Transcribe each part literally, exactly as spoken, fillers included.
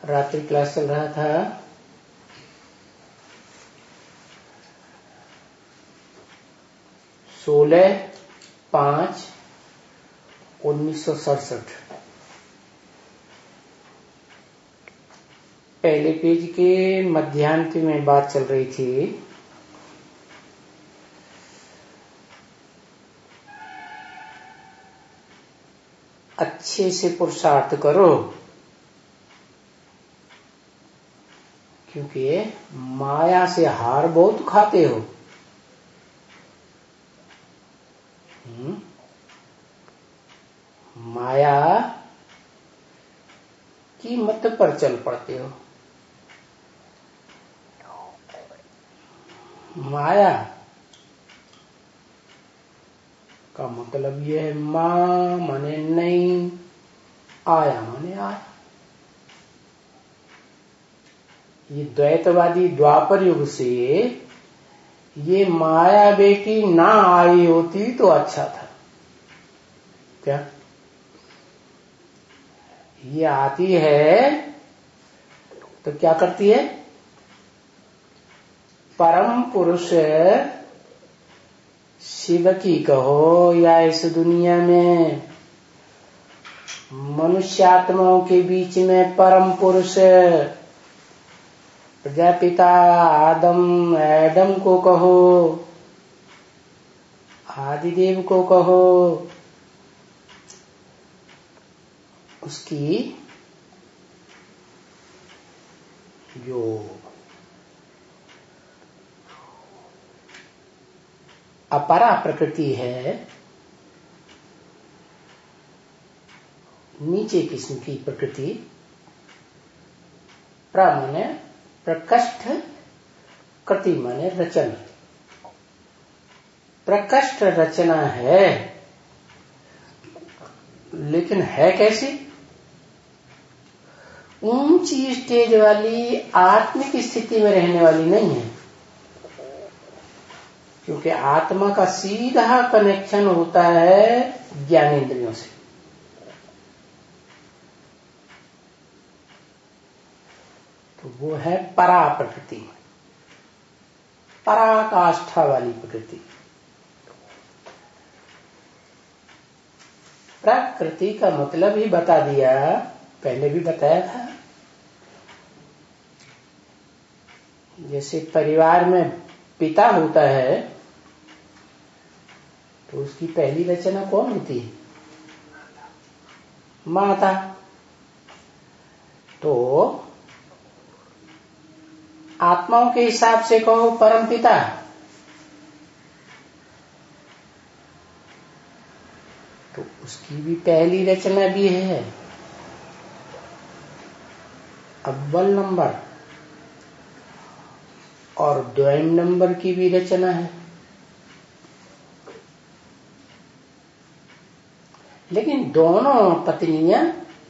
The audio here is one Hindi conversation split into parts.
रात्रि क्लास चल रहा था। सोलह पांच उन्नीस सौ सड़सठ पहले पेज के मध्यांत में बात चल रही थी। अच्छे से पुरुषार्थ करो, क्योंकि माया से हार बहुत खाते हो। माया की मत पर चल पड़ते हो। माया का मतलब यह है मां माने नहीं, आया माने आया। ये द्वैतवादी द्वापर युग से ये माया बेटी ना आई होती तो अच्छा था। क्या ये आती है तो क्या करती है? परम पुरुष शिव की कहो या इस दुनिया में मनुष्यात्माओं के बीच में परम पुरुष प्रजापिता आदम एडम को कहो, आदिदेव को कहो, उसकी जो अपरा प्रकृति है, नीचे किस्म की प्रकृति, प्र माने प्रकष्ठ, कृति माने रचना। प्रकष्ठ रचना है, लेकिन है कैसी? ऊंची स्टेज वाली आत्मिक स्थिति में रहने वाली नहीं है, क्योंकि आत्मा का सीधा कनेक्शन होता है ज्ञानेंद्रियों से। तो वो है परा प्रकृति, पराकाष्ठा वाली प्रकृति। प्रकृति का मतलब ही बता दिया, पहले भी बताया था। जैसे परिवार में पिता होता है तो उसकी पहली रचना कौन होती है? माता। तो आत्माओं के हिसाब से कहो परम पिता, तो उसकी भी पहली रचना भी है, अव्वल नंबर, और द्वैम नंबर की भी रचना है। लेकिन दोनों पत्नियां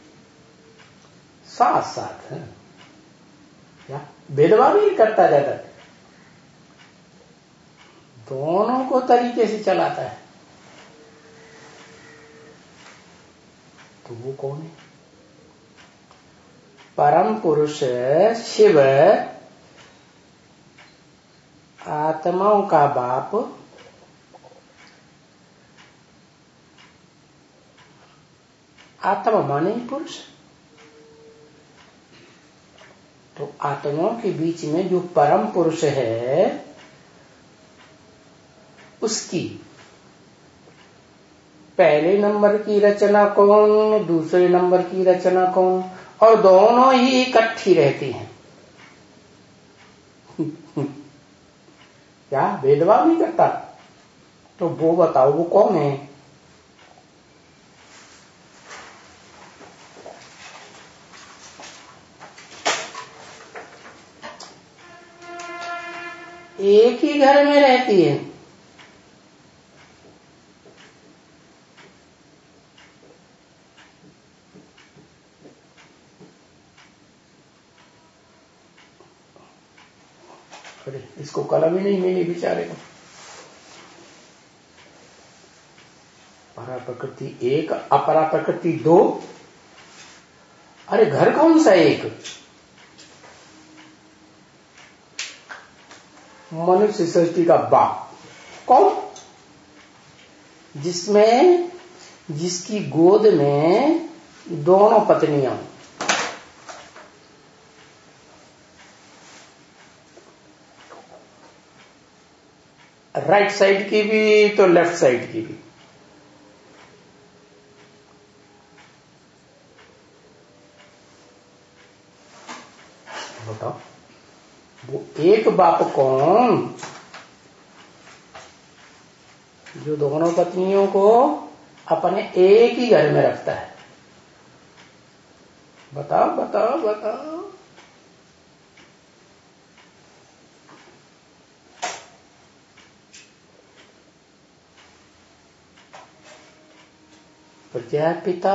साथ साथ हैं, क्या भेदभाव नहीं करता जाता, दोनों को तरीके से चलाता है। तो वो कौन है? परम पुरुष शिव, आत्माओं का बाप, आत्मा माने ही पुरुष। तो आत्माओं के बीच में जो परम पुरुष है, उसकी पहले नंबर की रचना कौन, दूसरे नंबर की रचना कौन, और दोनों ही इकट्ठी रहती हैं। क्या भेदभाव नहीं करता? तो वो बताओ वो कौन है? एक ही घर में रहती है, अरे इसको कलम ही नहीं मिली बेचारे को। परा प्रकृति एक, अपरा प्रकृति दो। अरे घर कौन सा एक? मनुष्य सृष्टि का बाप कौन? जिसमें जिसकी गोद में दोनों पत्नियां, राइट साइड की भी तो लेफ्ट साइड की भी। बताओ वो एक बाप कौन जो दोनों पत्नियों को अपने एक ही घर में रखता है? बताओ बताओ बताओ। प्रजापिता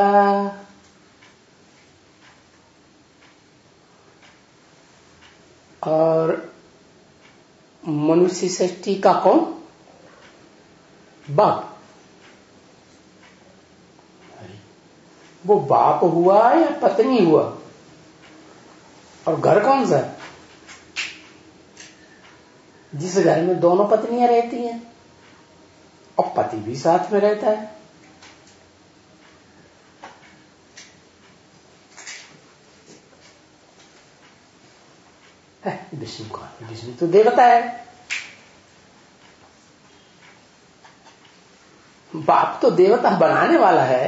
और मनुष्य सृष्टि का कौन बाप? वो बाप हुआ या पत्नी हुआ? और घर कौन सा? जिस घर में दोनों पत्नियां रहती हैं और पति भी साथ में रहता है। विष्णु का विष्णु तो देवता है। बाप तो देवता बनाने वाला है।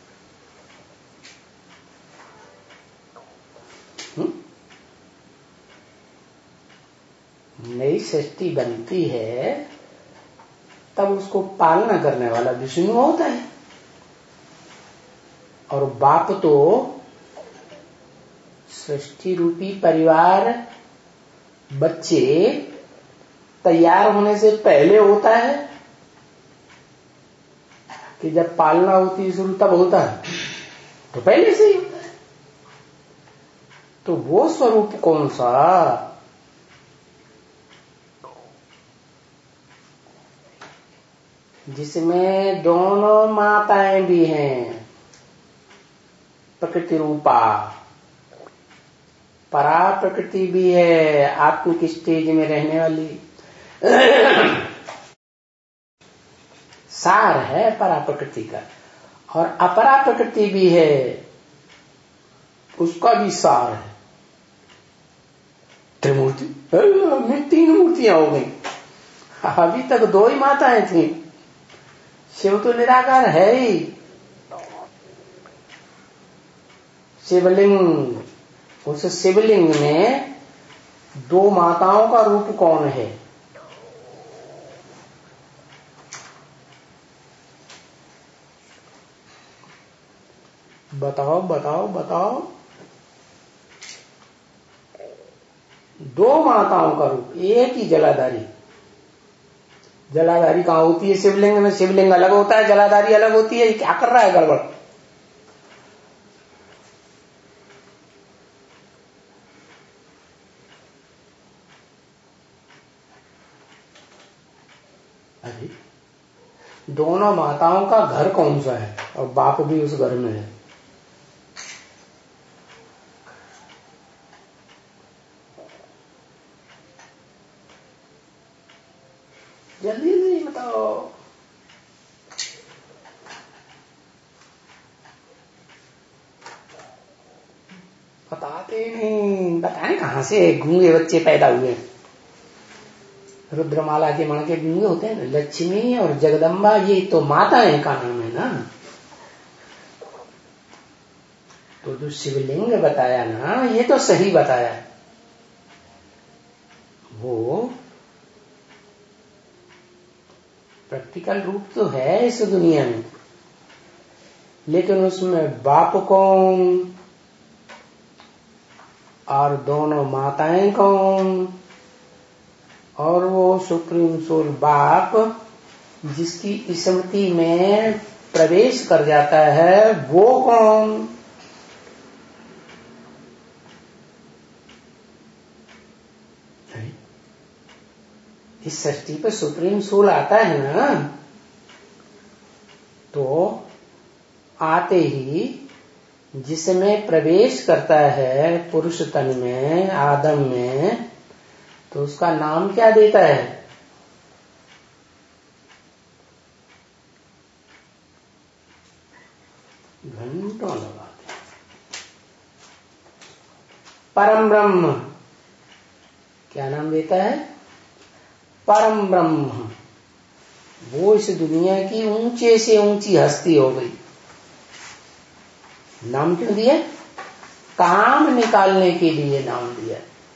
नई सृष्टि बनती है तब उसको पालना करने वाला विष्णु होता है। और बाप तो सृष्टि रूपी परिवार बच्चे तैयार होने से पहले होता है कि जब पालना होती है शुरू तब होता है, तो पहले से ही होता है। तो वो स्वरूप कौन सा जिसमें दोनों माताएं भी हैं, प्रकृति रूपा, परा प्रकृति भी है, आत्मिक स्टेज में रहने वाली सार है परा प्रकृति का, और अपरा प्रकृति भी है, उसका भी सार है। त्रिमूर्ति में तीन मूर्तियां हो गई। अभी तक दो ही माताएं थी। शिव तो निराकार है ही। शिवलिंग, उस शिवलिंग में दो माताओं का रूप कौन है? बताओ बताओ बताओ। दो माताओं का रूप, एक ही जलाधारी। जलाधारी कहां होती है? शिवलिंग में। शिवलिंग अलग होता है, जलाधारी अलग होती है। ये क्या कर रहा है गड़बड़? अरे दोनों माताओं का घर कौन सा है? और बाप भी उस घर में है। जल्दी जल्दी बताओ। बताते नहीं। बताएं कहां से गूंगे बच्चे पैदा हुए? रुद्रमाला के मण के गूंगे होते हैं ना। लक्ष्मी और जगदम्बा ये तो माताएं का नाम है ना। तो जो शिवलिंग बताया ना, ये तो सही बताया। वो प्रैक्टिकल रूप तो है इस दुनिया में, लेकिन उसमें बाप कौन और दोनों माताएं कौन, और वो सुप्रीम सोल बाप जिसकी स्मृति में प्रवेश कर जाता है, वो कौन? इस सृष्टि पे सुप्रीम सोल आता है ना, तो आते ही जिसमें प्रवेश करता है पुरुष तन में, आदम में, तो उसका नाम क्या देता है? घंटों लगाते। परम ब्रह्म क्या नाम देता है? परम ब्रह्म। वो इस दुनिया की ऊंचे से ऊंची हस्ती हो गई। नाम क्यों दिया? काम निकालने के लिए नाम दिया।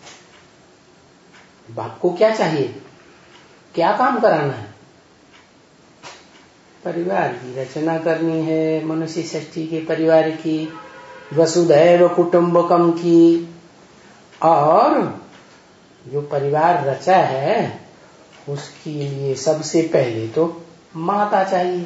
बाप को क्या चाहिए? क्या काम कराना है? परिवार की रचना करनी है, मनुष्य सृष्टि के परिवार की, वसुधैव कुटुंबकम की। और जो परिवार रचा है उसके लिए सबसे पहले तो माता चाहिए।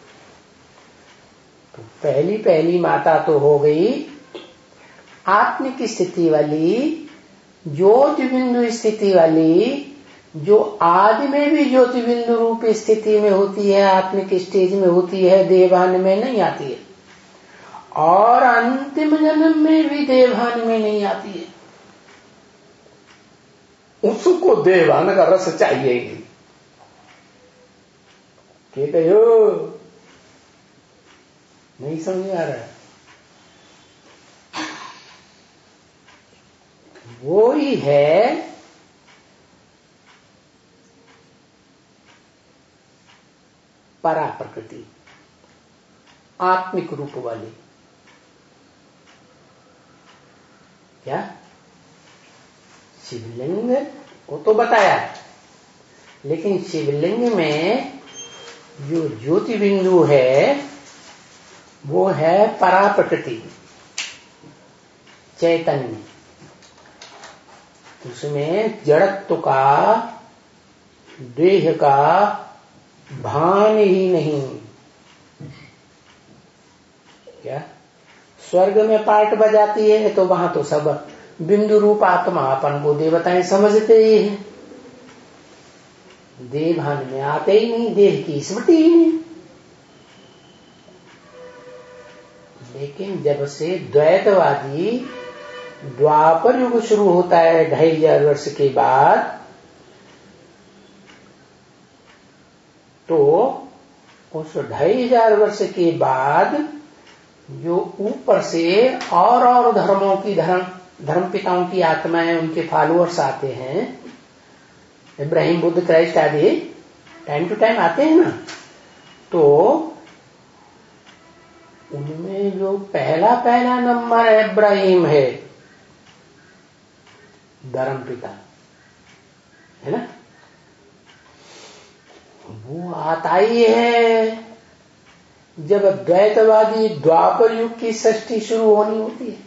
तो पहली पहली माता तो हो गई आत्मिक स्थिति वाली, ज्योति बिंदु स्थिति वाली, जो आदि में भी ज्योति बिंदु रूप स्थिति में होती है, आत्मिक स्टेज में होती है, देवभान में नहीं आती है। और अंतिम जन्म में भी देवभान में नहीं आती है। उसको देवभान का रस चाहिए ही। कहते हो नहीं समझ आ रहा है? वो ही है परा प्रकृति, आत्मिक रूप वाली। क्या शिवलिंग वो तो बताया, लेकिन शिवलिंग में जो ज्योति बिंदु है वो है परा प्रकृति, चैतन्य। उसमें जड़त्व का, देह का भान ही नहीं। क्या स्वर्ग में पार्ट बजाती है तो वहां तो सब बिंदु रूप आत्मा अपन को देवताएं समझते ही है। देह भान में आते ही नहीं, देह की स्मृति ही नहीं। लेकिन जब से द्वैतवादी द्वापर युग शुरू होता है ढाई हजार वर्ष के बाद, तो उस ढाई हजार वर्ष के बाद जो ऊपर से और और धर्मों की धर्म धर्म पिताओं की आत्माएं, उनके फॉलोअर्स आते हैं, इब्राहिम, बुद्ध, क्राइस्ट आदि टाइम टू टाइम आते हैं ना। तो उनमें जो पहला पहला नंबर इब्राहिम है, धर्म पिता है ना, वो आता ही है जब द्वैतवादी द्वापर युग की सृष्टि शुरू होनी होती है,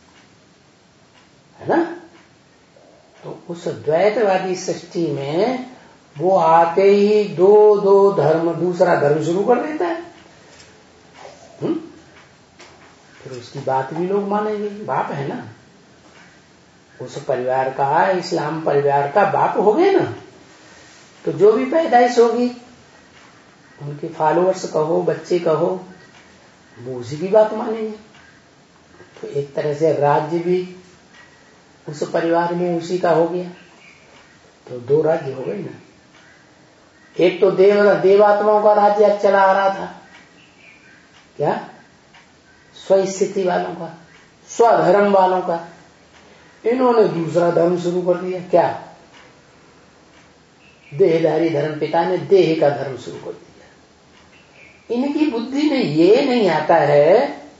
है ना। तो उस द्वैतवादी सृष्टि में वो आते ही दो दो धर्म, दूसरा धर्म शुरू कर देता है। हुँ? फिर उसकी बात भी लोग मानेंगे, बाप है ना, उस परिवार का, इस्लाम परिवार का बाप हो गए ना। तो जो भी पैदाइश होगी, उनके फॉलोअर्स कहो, बच्चे कहो, वो उसी की बात मानेंगे। तो एक तरह से राज्य भी उस परिवार में उसी का हो गया। तो दो राज्य हो गए ना। एक तो देव देवात्माओं का राज्य अब चला आ रहा था, क्या स्वस्थिति वालों का, स्वधर्म वालों का। इन्होंने दूसरा धर्म शुरू कर दिया, क्या देहधारी धर्म पिता ने देह का धर्म शुरू कर दिया। इनकी बुद्धि में ये नहीं आता है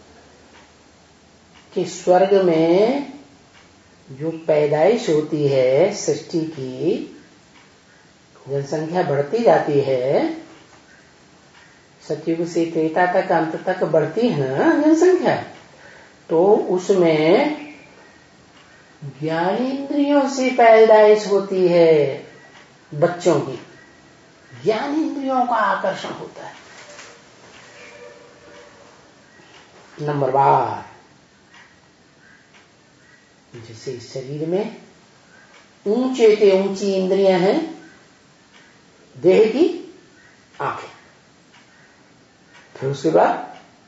कि स्वर्ग में जो पैदाइश होती है सृष्टि की, जनसंख्या बढ़ती जाती है, सतयुग से त्रेता तक, अंत तक बढ़ती है ना जनसंख्या। तो उसमें ज्ञानेंद्रियों से पैदाइश होती है बच्चों की, ज्ञानेंद्रियों का आकर्षण होता है। नंबर बार, जैसे इस शरीर में ऊंचे से ऊंची इंद्रियां हैं, देह की आंखें, फिर उसके बाद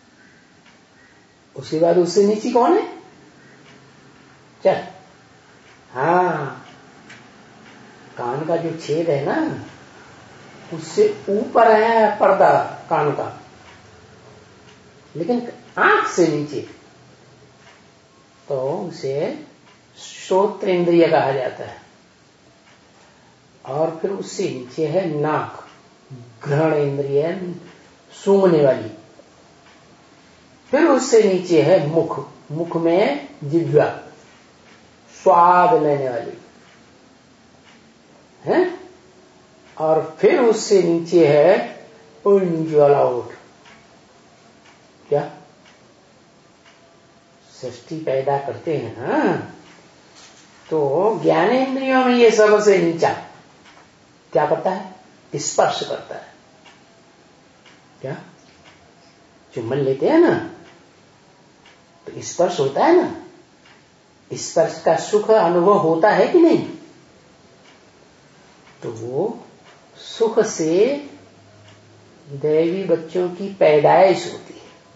उसके बाद उससे नीचे कौन है? चल, हाँ, कान का जो छेद है ना, उससे ऊपर है पर्दा कान का, लेकिन आंख से नीचे, तो उसे श्रोत्र इंद्रिय कहा जाता है। और फिर उससे नीचे है नाक, घ्राण इंद्रिय सूंघने वाली। फिर उससे नीचे है मुख, मुख में जिह्वा स्वाद लेने वाली है। और फिर उससे नीचे है उंजलाउट, क्या सृष्टि पैदा करते हैं ना। तो ज्ञानेंद्रियों में ये सबसे नीचा क्या करता है? स्पर्श करता है। क्या चुम्बन लेते हैं ना, तो स्पर्श होता है ना, स्पर्श का सुख अनुभव होता है कि नहीं? तो वो सुख से दैवी बच्चों की पैदाइश होती है।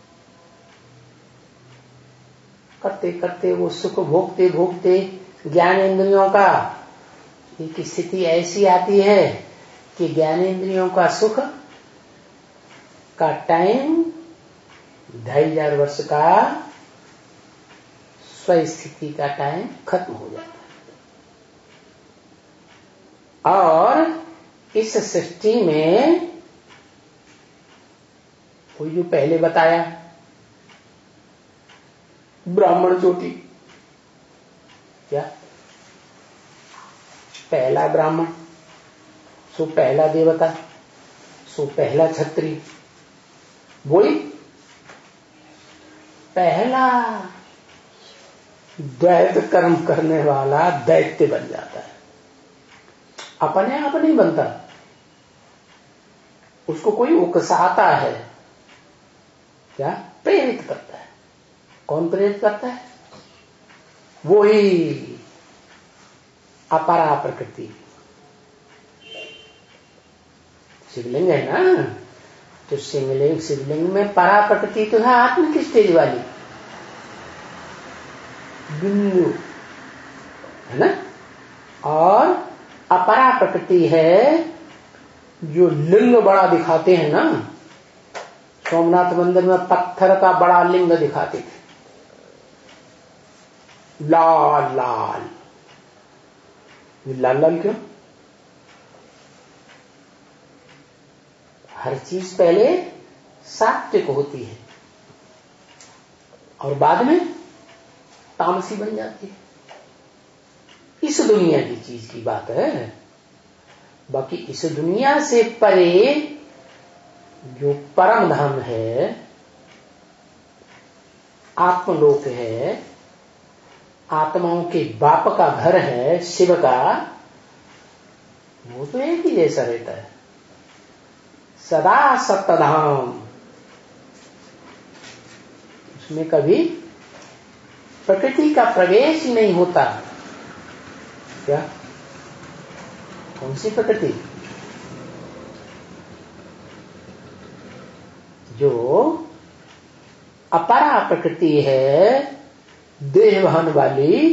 करते करते वो सुख भोगते भोगते ज्ञानेंद्रियों का एक स्थिति ऐसी आती है कि ज्ञानेंद्रियों का सुख का टाइम ढाई हजार वर्ष का स्वस्थिति का टाइम खत्म हो जाता है। और इस सृष्टि में वो जो पहले बताया ब्राह्मण ज्योति, क्या पहला ब्राह्मण, सो पहला देवता, सो पहला क्षत्रिय, वही पहला द्वैत कर्म करने वाला दैत्य बन जाता है। अपने आप नहीं बनता, उसको कोई उकसाता है, क्या प्रेरित करता है। कौन प्रेरित करता है? वो ही अपरा प्रकृति। शिवलिंग है ना, तो शिवलिंग शिवलिंग में परा प्रकृति तो है आत्म की स्टेज वाली बिंदु है ना, और अपरा प्रकृति है जो लिंग बड़ा दिखाते हैं ना। सोमनाथ मंदिर में पत्थर का बड़ा लिंग दिखाते थे, लाल लाल। लाल लाल क्यों? हर चीज पहले सात्विक होती है और बाद में तामसी बन जाती है। इस दुनिया की चीज की बात है। बाकी इस दुनिया से परे जो परम धाम है, आत्मलोक है, आत्माओं के बाप का घर है शिव का, वो तो एक ही जैसा रहता है, सदा सप्तधाम। उसमें कभी प्रकृति का प्रवेश ही नहीं होता। क्या? कौन सी प्रकृति? जो अपरा प्रकृति है, देहवहन वाली।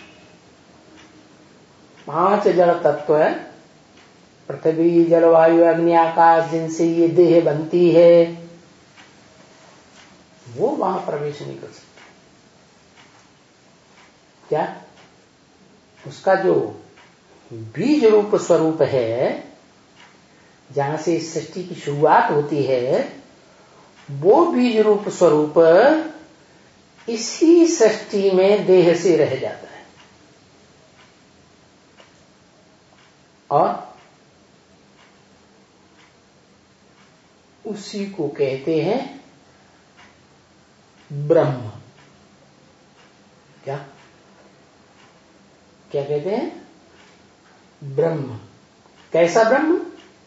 पांच जड़ तत्व है, पृथ्वी जलवायु अग्नि आकाश, जिनसे ये देह बनती है, वो वहां प्रवेश नहीं कर सकते। क्या? उसका जो बीज रूप स्वरूप है, जहां से इस सृष्टि की शुरुआत होती है, वो बीज रूप स्वरूप इसी सृष्टि में देह से रह जाता है। और उसी को कहते हैं ब्रह्म। क्या क्या कहते हैं? ब्रह्म। कैसा ब्रह्म?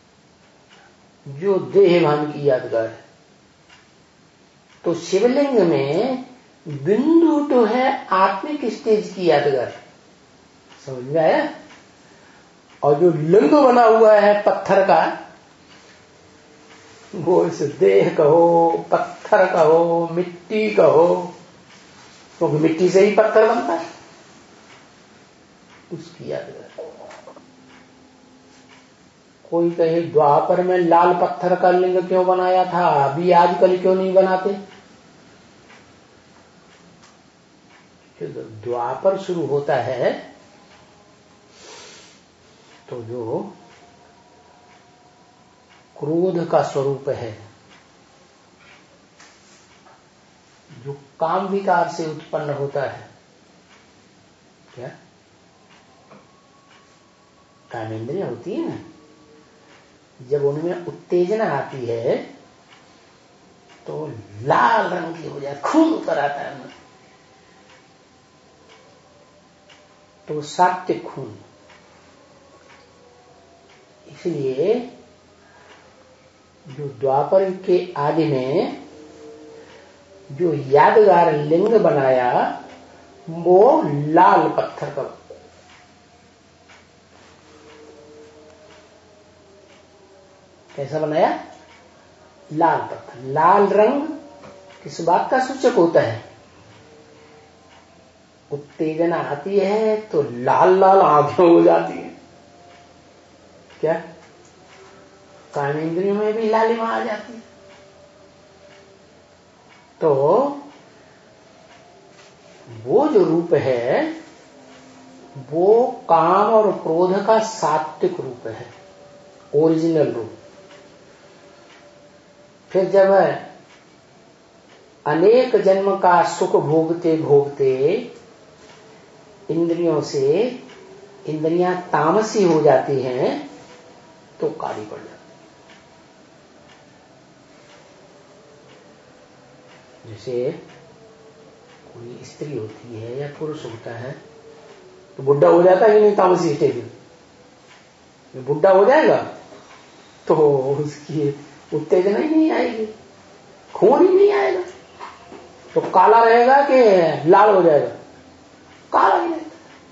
जो देहभान की यादगार है। तो शिवलिंग में बिंदु तो है आत्मिक स्टेज की यादगार, समझ में आया? और जो लिंग बना हुआ है पत्थर का, वो इस देह कहो, पत्थर कहो, मिट्टी कहो, क्योंकि मिट्टी से ही पत्थर बनता है, उसकी यादगार। कोई कहे द्वापर में लाल पत्थर का लिंग क्यों बनाया था, अभी आजकल क्यों नहीं बनाते। जो द्वापर शुरू होता है तो जो क्रोध का स्वरूप है, जो काम विकार से उत्पन्न होता है, क्या कामेंद्रिय होती है ना, जब उनमें उत्तेजना आती है तो लाल रंग की हो जाए, खून उतर आता है उनमें, तो सात्विक खून। इसलिए जो द्वापर के आदि में जो यादगार लिंग बनाया वो लाल पत्थर का, कैसा बनाया, लाल पत्थर। लाल रंग किस बात का सूचक होता है, उत्तेजना आती है तो लाल लाल आंखें हो जाती है, क्या कामेंद्रियों में भी लालिमा आ जाती है। तो वो जो रूप है वो काम और क्रोध का सात्विक रूप है, ओरिजिनल रूप। फिर जब अनेक जन्म का सुख भोगते भोगते इंद्रियों से इंद्रियां तामसी हो जाती हैं तो काली पड़ जाती। जैसे कोई स्त्री होती है या पुरुष होता है तो बुढ़ा हो जाता है कि नहीं, तामसी स्टेज में बुढ़ा हो जाएगा तो उसकी उत्तेजना ही नहीं आएगी, खून ही नहीं आएगा, तो काला रहेगा कि लाल हो जाएगा, काला ही रहेगा।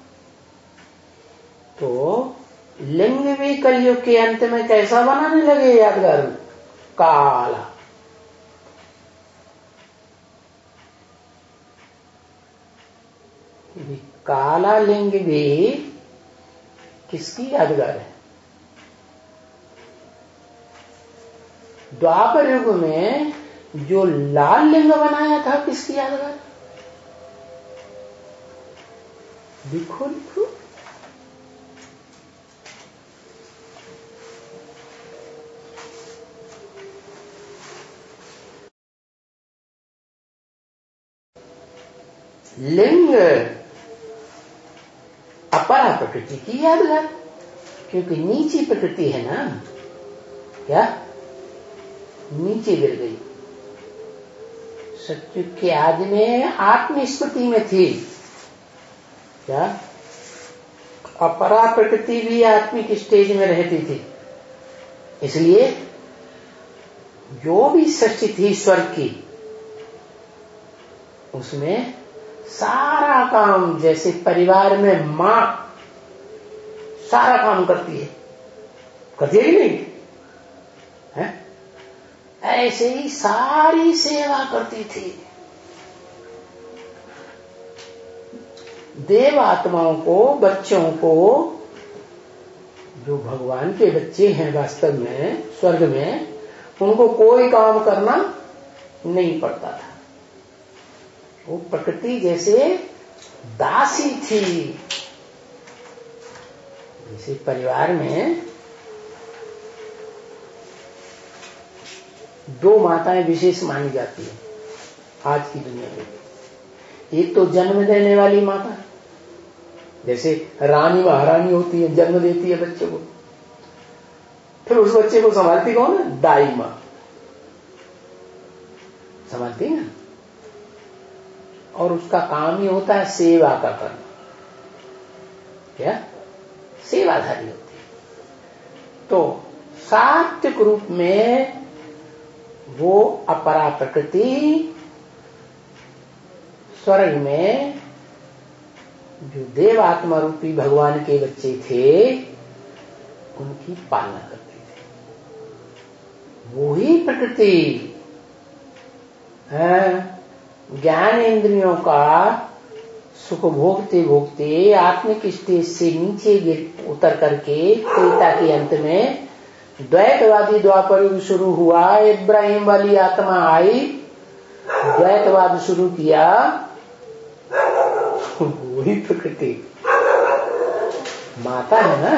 तो लिंग भी कलयुग के अंत में कैसा बनाने लगे यादगार में, काला। काला लिंग भी किसकी यादगार है, द्वापर युग में जो लाल लिंग बनाया था किसकी यादगार, लिखो लिखो, लिंग अपरा प्रकृति की यादगार, क्योंकि नीची प्रकृति है ना, क्या नीचे गिर गई। सत्युग के आदि में आत्मस्मृति में थी, क्या अपरा प्रकृति भी आत्मिक स्टेज में रहती थी। इसलिए जो भी सृष्टि थी स्वर्ग की उसमें सारा काम, जैसे परिवार में मां सारा काम करती है, करती है कि नहीं है, ऐसे ही सारी सेवा करती थी। देव आत्माओं को, बच्चों को, जो भगवान के बच्चे हैं वास्तव में स्वर्ग में, उनको कोई काम करना नहीं पड़ता था। वो प्रकृति जैसे दासी थी। जैसे परिवार में दो माताएं विशेष मानी जाती है आज की दुनिया में। एक तो जन्म देने वाली माता, जैसे रानी महारानी होती है, जन्म देती है बच्चे को, फिर उस बच्चे को संभालती कौन है, दाई मां संभालती है ना, और उसका काम ही होता है सेवा का करना, क्या सेवाधारी होती है। तो सात्विक रूप में वो अपरा प्रकृति स्वर्ग में जो देव आत्मा रूपी भगवान के बच्चे थे उनकी पालना करते थे। वो ही प्रकृति ज्ञान इंद्रियों का सुख भोगते भोगते आत्मिक स्टेज से नीचे गिर उतर करके त्रेता के अंत में द्वैतवादी द्वापर युग शुरू हुआ, इब्राहिम वाली आत्मा आई, द्वैतवाद शुरू किया, वही प्रकृति माता है ना।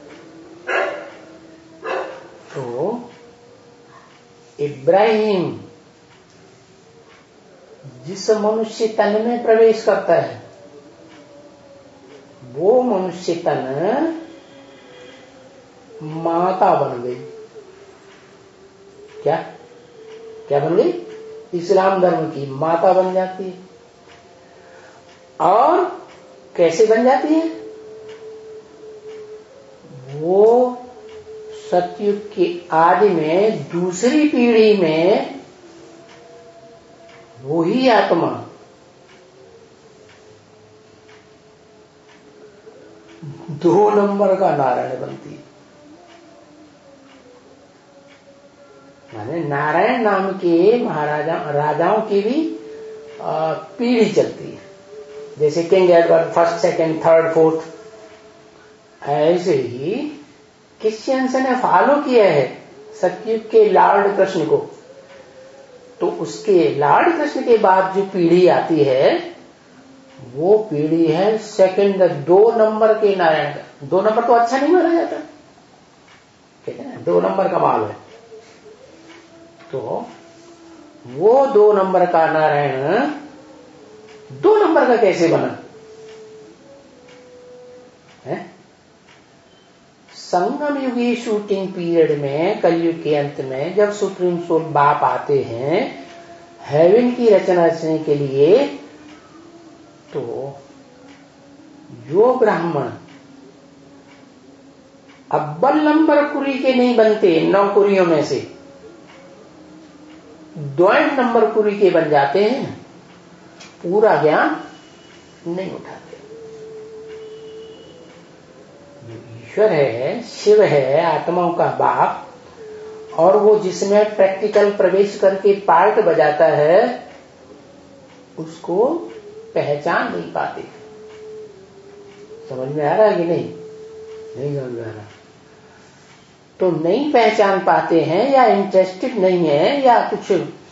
तो इब्राहिम जिस मनुष्य तन में प्रवेश करता है, वो मनुष्य तन माता बन गई। क्या क्या बन गई? इस्लाम धर्म की माता बन जाती है। और कैसे बन जाती है? वो सतयुग के आदि में दूसरी पीढ़ी में वही आत्मा दो नंबर का नारायण बनती है। माने नारायण नाम के महाराजा राजाओं की भी पीढ़ी चलती है। जैसे King Edward first, second, third, fourth, ऐसे ही क्रिश्चियंस ने फॉलो किया है सतयुग के लॉर्ड कृष्ण को। तो उसके लॉर्ड कृष्ण के बाद जो पीढ़ी आती है वो पीढ़ी है सेकंड, दो नंबर के नारायण का। दो नंबर तो अच्छा नहीं माना जाता, ठीक है ना, दो नंबर का माल है। तो वो दो नंबर का नारायण दो नंबर का कैसे बना है? संगम युगी शूटिंग पीरियड में, कलयुग के अंत में, जब सुप्रीम सोल बाप आते हैं हेवन की रचना रचने के लिए, तो जो ब्राह्मण अव्वल नंबर कुरी के नहीं बनते, नौ कुरियों में से द्वैत नंबर कुरी के बन जाते हैं, पूरा ज्ञान नहीं उठाते। ईश्वर है, शिव है, आत्माओं का बाप, और वो जिसमें प्रैक्टिकल प्रवेश करके पार्ट बजाता है उसको पहचान नहीं पाते। समझ में आ रहा है कि नहीं? नहीं समझ में आ रहा। तो नहीं पहचान पाते हैं, या इंटरेस्टेड नहीं है, या कुछ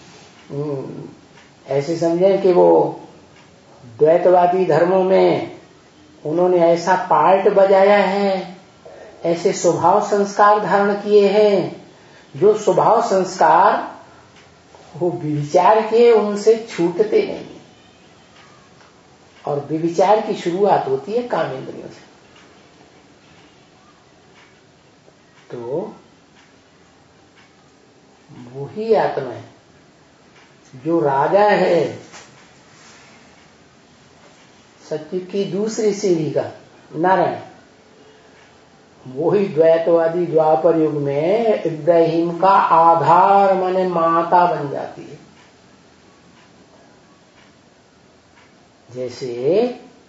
ऐसे समझे कि वो द्वैतवादी धर्मों में उन्होंने ऐसा पार्ट बजाया है, ऐसे स्वभाव संस्कार धारण किए हैं, जो स्वभाव संस्कार वो विचार के उनसे छूटते नहीं। और विचार की शुरुआत होती है कामेंद्रियों से। तो वही आत्मा है जो राजा है सत्य की दूसरी सीढ़ी का नारायण। वही द्वैतवादी द्वापर युग में इब्राहिम का आधार माने माता बन जाती है। जैसे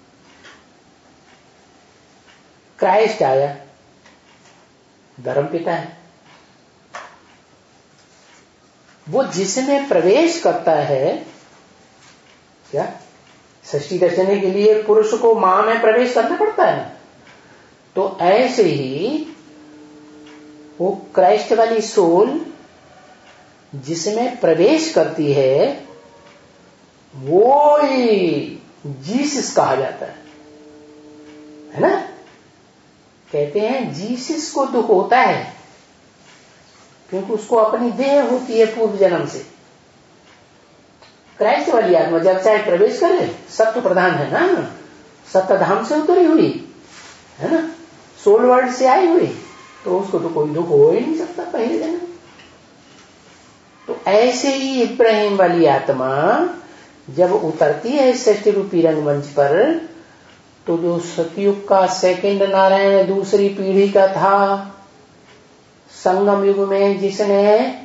क्राइस्ट आया, धर्मपिता है, वो जिसमें प्रवेश करता है, क्या सृष्टि रचने के लिए पुरुष को मां में प्रवेश करना पड़ता है ना, तो ऐसे ही वो क्राइस्ट वाली सोल जिसमें प्रवेश करती है वो ही जीसस कहा जाता है, है ना। कहते हैं जीसस को दुख होता है क्योंकि उसको अपनी देह होती है पूर्व जन्म से। क्राइस्ट वाली आत्मा जब चाहे प्रवेश करे, सत्व प्रधान है ना, सत्य धाम से उतरी हुई है ना, सोल वर्ल्ड से आई हुई, तो उसको तो कोई दुख हो ही नहीं सकता पहले जन्म। तो ऐसे ही इब्राहिम वाली आत्मा जब उतरती है सृष्टि रूपी रंगमंच पर, तो जो सतयुग का सेकंड नारायण दूसरी पीढ़ी का था, संगम युग में जिसने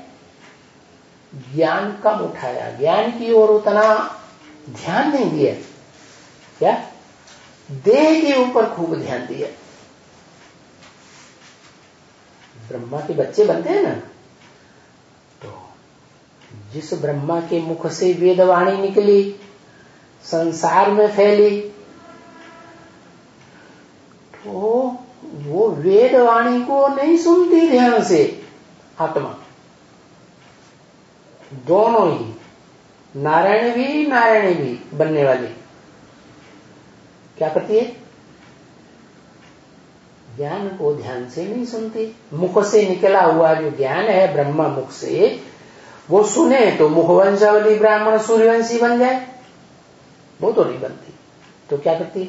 ज्ञान कम उठाया, ज्ञान की ओर उतना ध्यान नहीं दिया, क्या देह के ऊपर खूब ध्यान दिया। ब्रह्मा के बच्चे बनते हैं ना, तो जिस ब्रह्मा के मुख से वेदवाणी निकली, संसार में फैली, तो वो वेदवाणी वाणी को नहीं सुनती ध्यान से आत्मा, दोनों ही, नारायण भी नारायणी भी बनने वाली क्या करती है? ज्ञान को ध्यान से नहीं सुनती। मुख से निकला हुआ जो ज्ञान है ब्रह्मा मुख से, वो सुने तो मुखवंशावली ब्राह्मण सूर्यवंशी बन जाए, वो तो नहीं बनती। तो क्या करती है?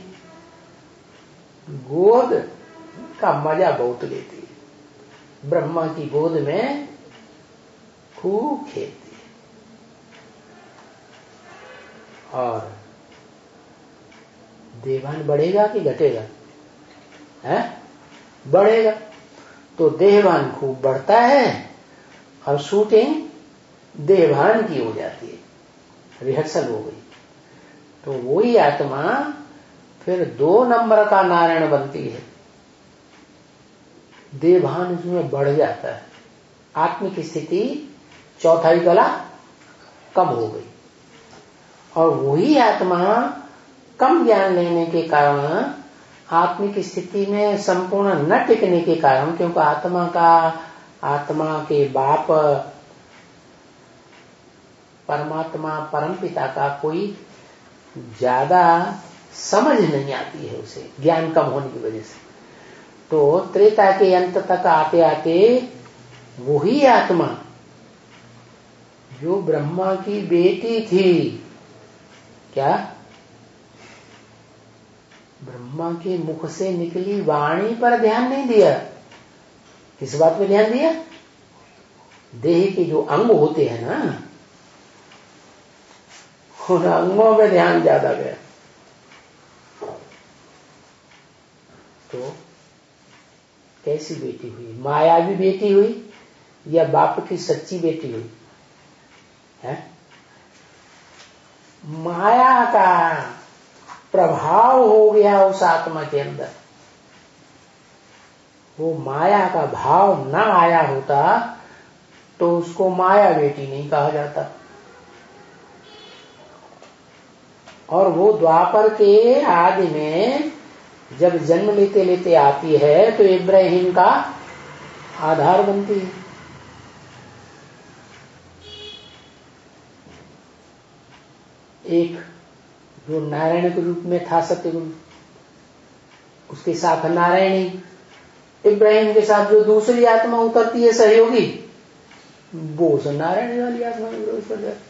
गोद का मजा बहुत लेती है, ब्रह्मा की गोद में खूब खेलती है। और देवान बढ़ेगा कि घटेगा? है बढ़ेगा। तो देहवान खूब बढ़ता है और शूटिंग देहवान की हो जाती है, रिहर्सल हो गई। तो वही आत्मा फिर दो नंबर का नारायण बनती है, देहभान उसमें बढ़ जाता है, आत्मिक स्थिति चौथाई कला कम हो गई। और वही आत्मा कम ज्ञान लेने के कारण, आत्मिक स्थिति में संपूर्ण न टिकने के कारण, क्योंकि आत्मा का, आत्मा के बाप परमात्मा परमपिता का कोई ज्यादा समझ नहीं आती है उसे, ज्ञान कम होने की वजह से। तो त्रेता के अंत तक आते आते वही आत्मा जो ब्रह्मा की बेटी थी, क्या ब्रह्मा के मुख से निकली वाणी पर ध्यान नहीं दिया? किस बात पे ध्यान दिया? देह के जो अंग होते हैं ना, उन अंगों में ध्यान ज्यादा गया। तो कैसी बेटी हुई? मायावी बेटी हुई या बाप की सच्ची बेटी हुई? है माया का प्रभाव हो गया उस आत्मा के अंदर। वो माया का भाव ना आया होता तो उसको माया बेटी नहीं कहा जाता। और वो द्वापर के आदि में जब जन्म लेते लेते आती है तो इब्राहिम का आधार बनती है। एक जो नारायण के रूप में था सत्यगुरु, उसके साथ नारायणी, इब्राहिम के साथ जो दूसरी आत्मा उतरती है सहयोगी, वो उस नारायणी वाली आत्मा में प्रवेश कर जाती।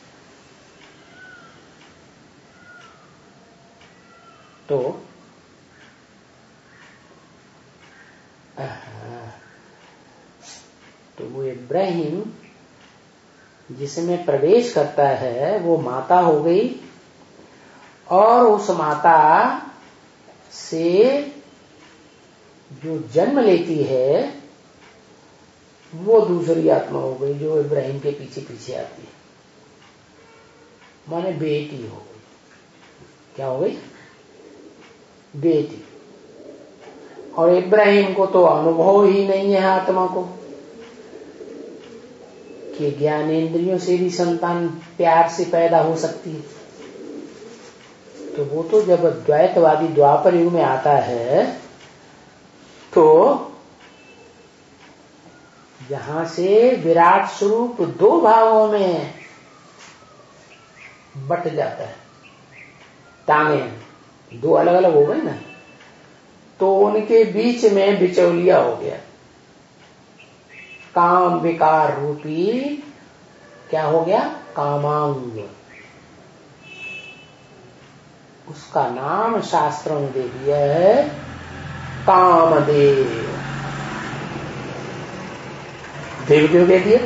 तो तो वो इब्राहिम जिसमें प्रवेश करता है वो माता हो गई, और उस माता से जो जन्म लेती है वो दूसरी आत्मा हो गई जो इब्राहिम के पीछे पीछे आती है, माने बेटी हो गई। क्या हो गई? बेटी। और इब्राहिम को तो अनुभव ही नहीं है आत्मा को कि ज्ञानेंद्रियों से भी संतान प्यार से पैदा हो सकती है। तो वो तो जब द्वैतवादी द्वापर युग में आता है तो जहां से विराट स्वरूप दो भागों में बट जाता है, टांगे दो अलग अलग हो गई ना, तो उनके बीच में बिचौलिया हो गया। काम विकार रूपी क्या हो गया? कामांग। उसका नाम शास्त्रों ने दे दिया है कामदेव। देव क्यों कह दिया?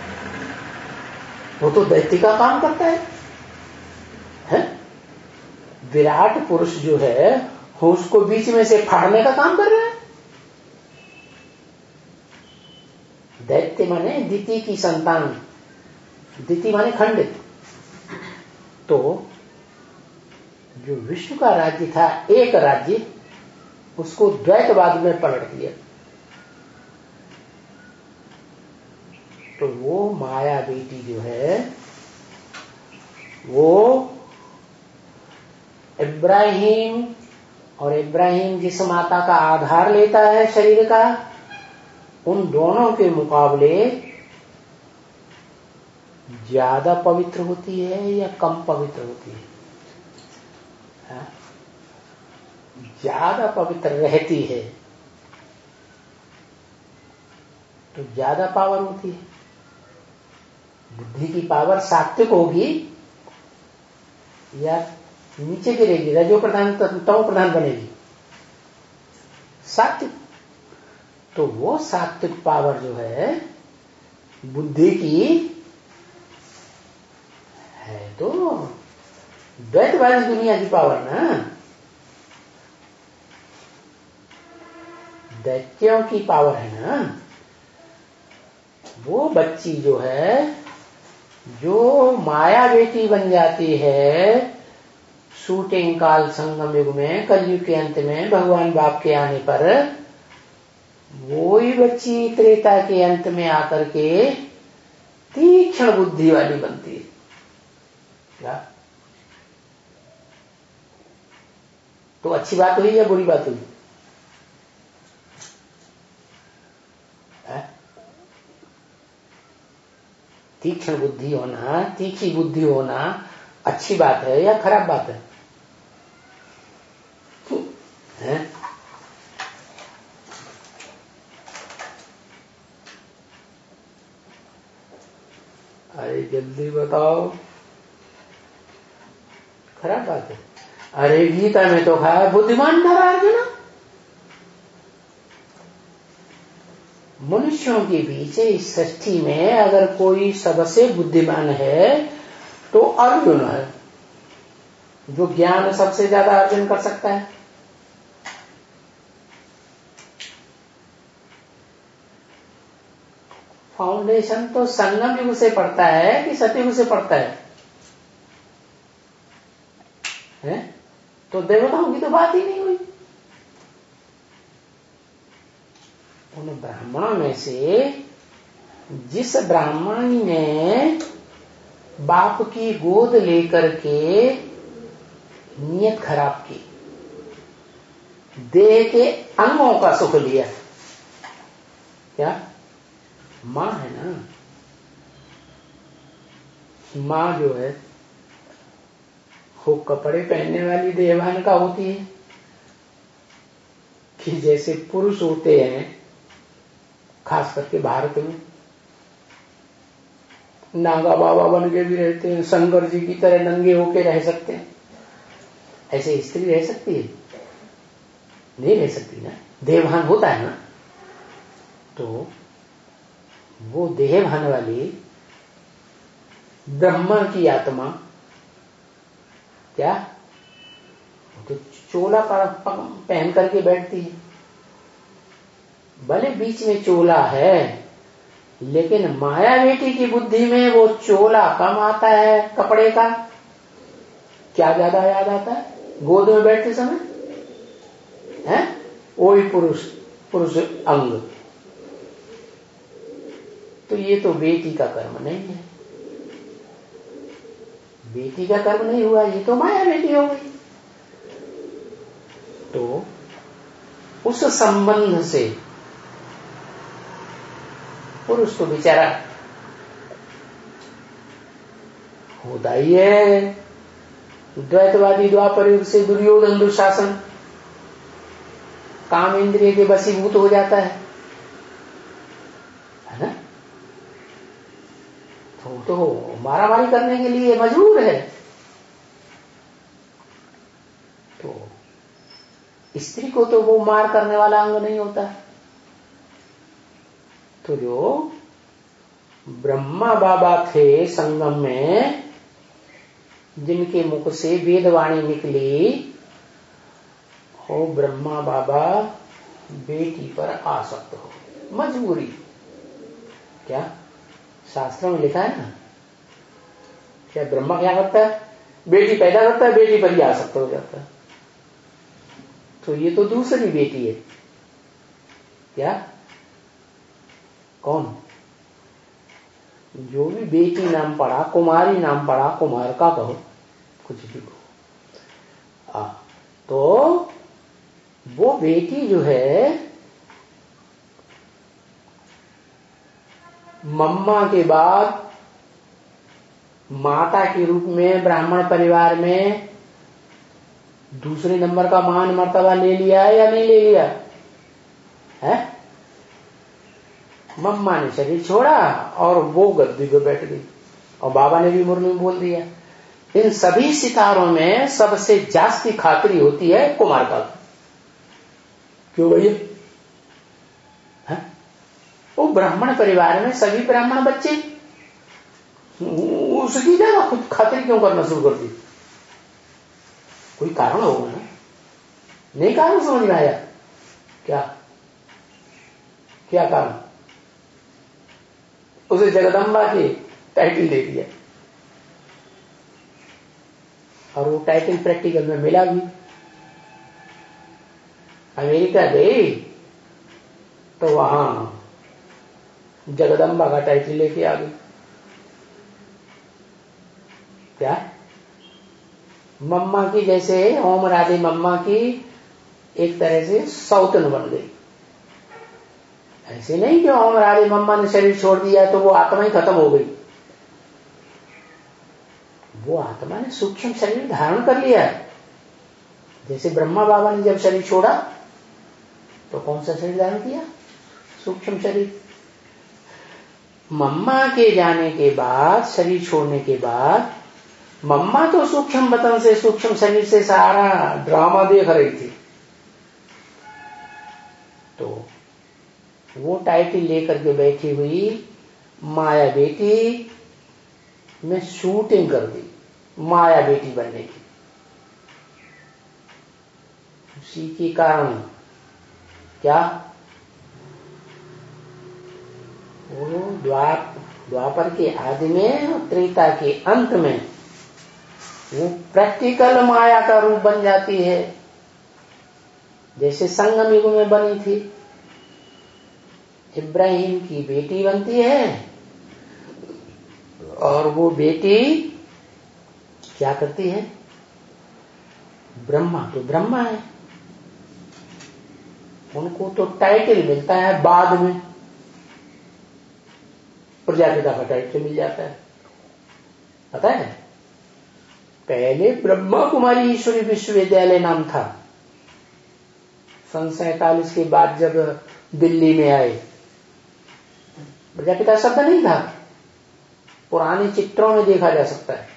वो तो दैत्य का काम करता है, है? विराट पुरुष जो है उसको बीच में से फाड़ने का काम कर रहा है। दैत्य माने दिति की संतान, दिति माने खंडित। तो जो विष्णु का राज्य था एक राज्य, उसको द्वैतवाद में पलट दिया। तो वो माया बेटी जो है वो इब्राहिम, और इब्राहिम जिस माता का आधार लेता है शरीर का, उन दोनों के मुकाबले ज्यादा पवित्र होती है या कम पवित्र होती है? हाँ? ज्यादा पवित्र रहती है तो ज्यादा पावर होती है। बुद्धि की पावर सात्विक होगी या नीचे गिरेगी, रजो प्रधान तमो प्रधान बनेगी? सात्विक। तो वो सात्विक पावर जो है बुद्धि की है तो द्वैतवादी दुनिया की पावर ना, दैत्यों की पावर है ना। वो बच्ची जो है, जो माया बेटी बन जाती है शूटिंग काल संगम युग में, कलयुग के अंत में भगवान बाप के आने पर, वो ही बच्ची त्रेता के अंत में आकर के तीक्ष्ण बुद्धि वाली बनती है। क्या? तो अच्छी बात हुई या बुरी बात हुई? तीक्ष्ण बुद्धि होना, तीखी बुद्धि होना अच्छी बात है या खराब बात है? है? अरे जल्दी बताओ। खराब बात है। अरे गीता में तो कहा बुद्धिमान नर अर्जुन। मनुष्यों के बीच इस सृष्टि में अगर कोई सबसे बुद्धिमान है तो अर्जुन है, जो ज्ञान सबसे ज्यादा अर्जन कर सकता है। फाउंडेशन तो संगम युग से पड़ता है कि सतयुग से पड़ता है? है? तो देवताओं की तो बात ही नहीं हुई। उन ब्राह्मणों में से जिस ब्राह्मण ने बाप की गोद लेकर के नियत खराब की, देह के अंगों का सुख लिया, क्या? मां है ना। मां जो है वो कपड़े पहनने वाली देवान का होती है कि जैसे पुरुष होते हैं, खास करके भारत में नागा बाबा बन के भी रहते हैं, शंकर जी की तरह नंगे होके रह सकते हैं, ऐसे स्त्री रह सकती है? नहीं रह सकती ना। देवभान होता है ना। तो वो देहभान वाली ब्रह्मण की आत्मा क्या, तो चोला पहन करके बैठती है। भले बीच में चोला है, लेकिन माया बेटी की बुद्धि में वो चोला कम आता है कपड़े का। क्या ज्यादा याद आता है? गोद में बैठते समय है वही पुरुष पुरुष अंग। तो ये तो बेटी का कर्म नहीं है, बेटी का कर्म नहीं हुआ, ये तो माया बेटी हो गई। तो उस संबंध से पुरुष तो बेचारा होता ही है। द्वैतवादी द्वापर युग से दुर्योधन दुशासन काम इंद्रिय के वशीभूत हो जाता है, है ना। तो, तो मारामारी करने के लिए मजबूर है। तो स्त्री को तो वो मार करने वाला अंग नहीं होता। तो जो ब्रह्मा बाबा थे संगम में, जिनके मुख से वेदवाणी निकली, हो ब्रह्मा बाबा बेटी पर आसक्त हो, मजबूरी। क्या शास्त्रों में लिखा है ना, क्या ब्रह्मा क्या करता है? बेटी पैदा करता है, बेटी पर ही आसक्त हो जाता है। तो ये तो दूसरी बेटी है। क्या? कौन? जो भी बेटी नाम पड़ा, कुमारी नाम पड़ा, कुमार का कहो, कुछ भी कहो। आ, तो वो बेटी जो है मम्मा के बाद माता के रूप में ब्राह्मण परिवार में दूसरे नंबर का मान मर्तबा ले लिया है या नहीं ले लिया है? मम्मा ने शरीर छोड़ा और वो गद्दी पे बैठ गई और बाबा ने भी मुर्मू बोल दिया। इन सभी सितारों में सबसे जास्ती खातरी होती है कुमार काल। क्यों भैया? वो ब्राह्मण परिवार में सभी ब्राह्मण बच्चे, उसकी ज्यादा खुद खातरी क्यों करना शुरू कर दी? कोई कारण होगा ना? नहीं कारण समझ में आया क्या? क्या कारण? उसे जगदम्बा के टाइटल दे दिया और वो टाइटल प्रैक्टिकल में मिला भी। अमेरिका गई तो वहां जगदम्बा का टाइटल लेके आ गई। क्या? मम्मा की जैसे ओम राधे मम्मा की एक तरह से सौतन बन गई। ऐसे नहीं कि ओम राधे मम्मा ने शरीर छोड़ दिया तो वो आत्मा ही खत्म हो गई। वो आत्मा ने सूक्ष्म शरीर धारण कर लिया है। जैसे ब्रह्मा बाबा ने जब शरीर छोड़ा तो कौन सा शरीर धारण किया? सूक्ष्म शरीर। मम्मा के जाने के बाद, शरीर छोड़ने के बाद, मम्मा तो सूक्ष्म बतन से, सूक्ष्म शरीर से सारा ड्रामा देख रही थी। तो वो टाइटल लेकर के बैठी हुई माया बेटी में शूटिंग कर दी माया बेटी बनने की। उसी के कारण क्या वो द्वाप द्वापर के आदि में और त्रेता के अंत में वो प्रैक्टिकल माया का रूप बन जाती है। जैसे संगम युग में बनी थी, इब्राहिम की बेटी बनती है और वो बेटी क्या करती है? ब्रह्मा तो ब्रह्मा है, उनको तो टाइटल मिलता है बाद में, प्रजापिता का टाइटल मिल जाता है। पता है, पहले ब्रह्मा कुमारी ईश्वरी विश्वविद्यालय नाम था। सन सैतालीस के बाद जब दिल्ली में आए, प्रजापिता शब्द नहीं था, पुराने चित्रों में देखा जा सकता है।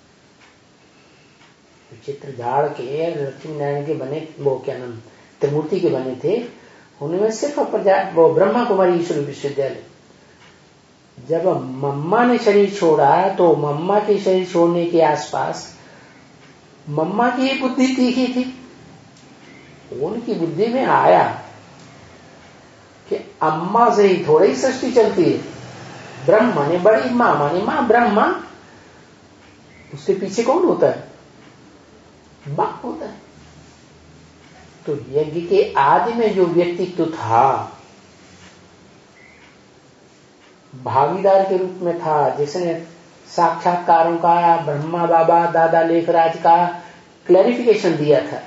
चित्र झाड़ के लक्ष्मी नारायण के बने, वो क्या नाम, त्रिमूर्ति के बने थे, उनमें सिर्फ प्रजा वो ब्रह्मा कुमारी ईश्वरी विश्वविद्यालय। जब मम्मा ने शरीर छोड़ा तो मम्मा के शरीर छोड़ने के आसपास मम्मा की बुद्धि तीखी थी। उनकी बुद्धि में आया कि अम्मा से ही थोड़ी सृष्टि चलती है, ब्रह्मा ने बड़ी मां मानी मां ब्रह्मा, उसके पीछे कौन होता है? बाप होता है। तो यज्ञ के आदि में जो व्यक्तित्व था भागीदार के रूप में था, जिसने साक्षात्कारों का, ब्रह्मा बाबा दादा लेखराज का क्लैरिफिकेशन दिया था,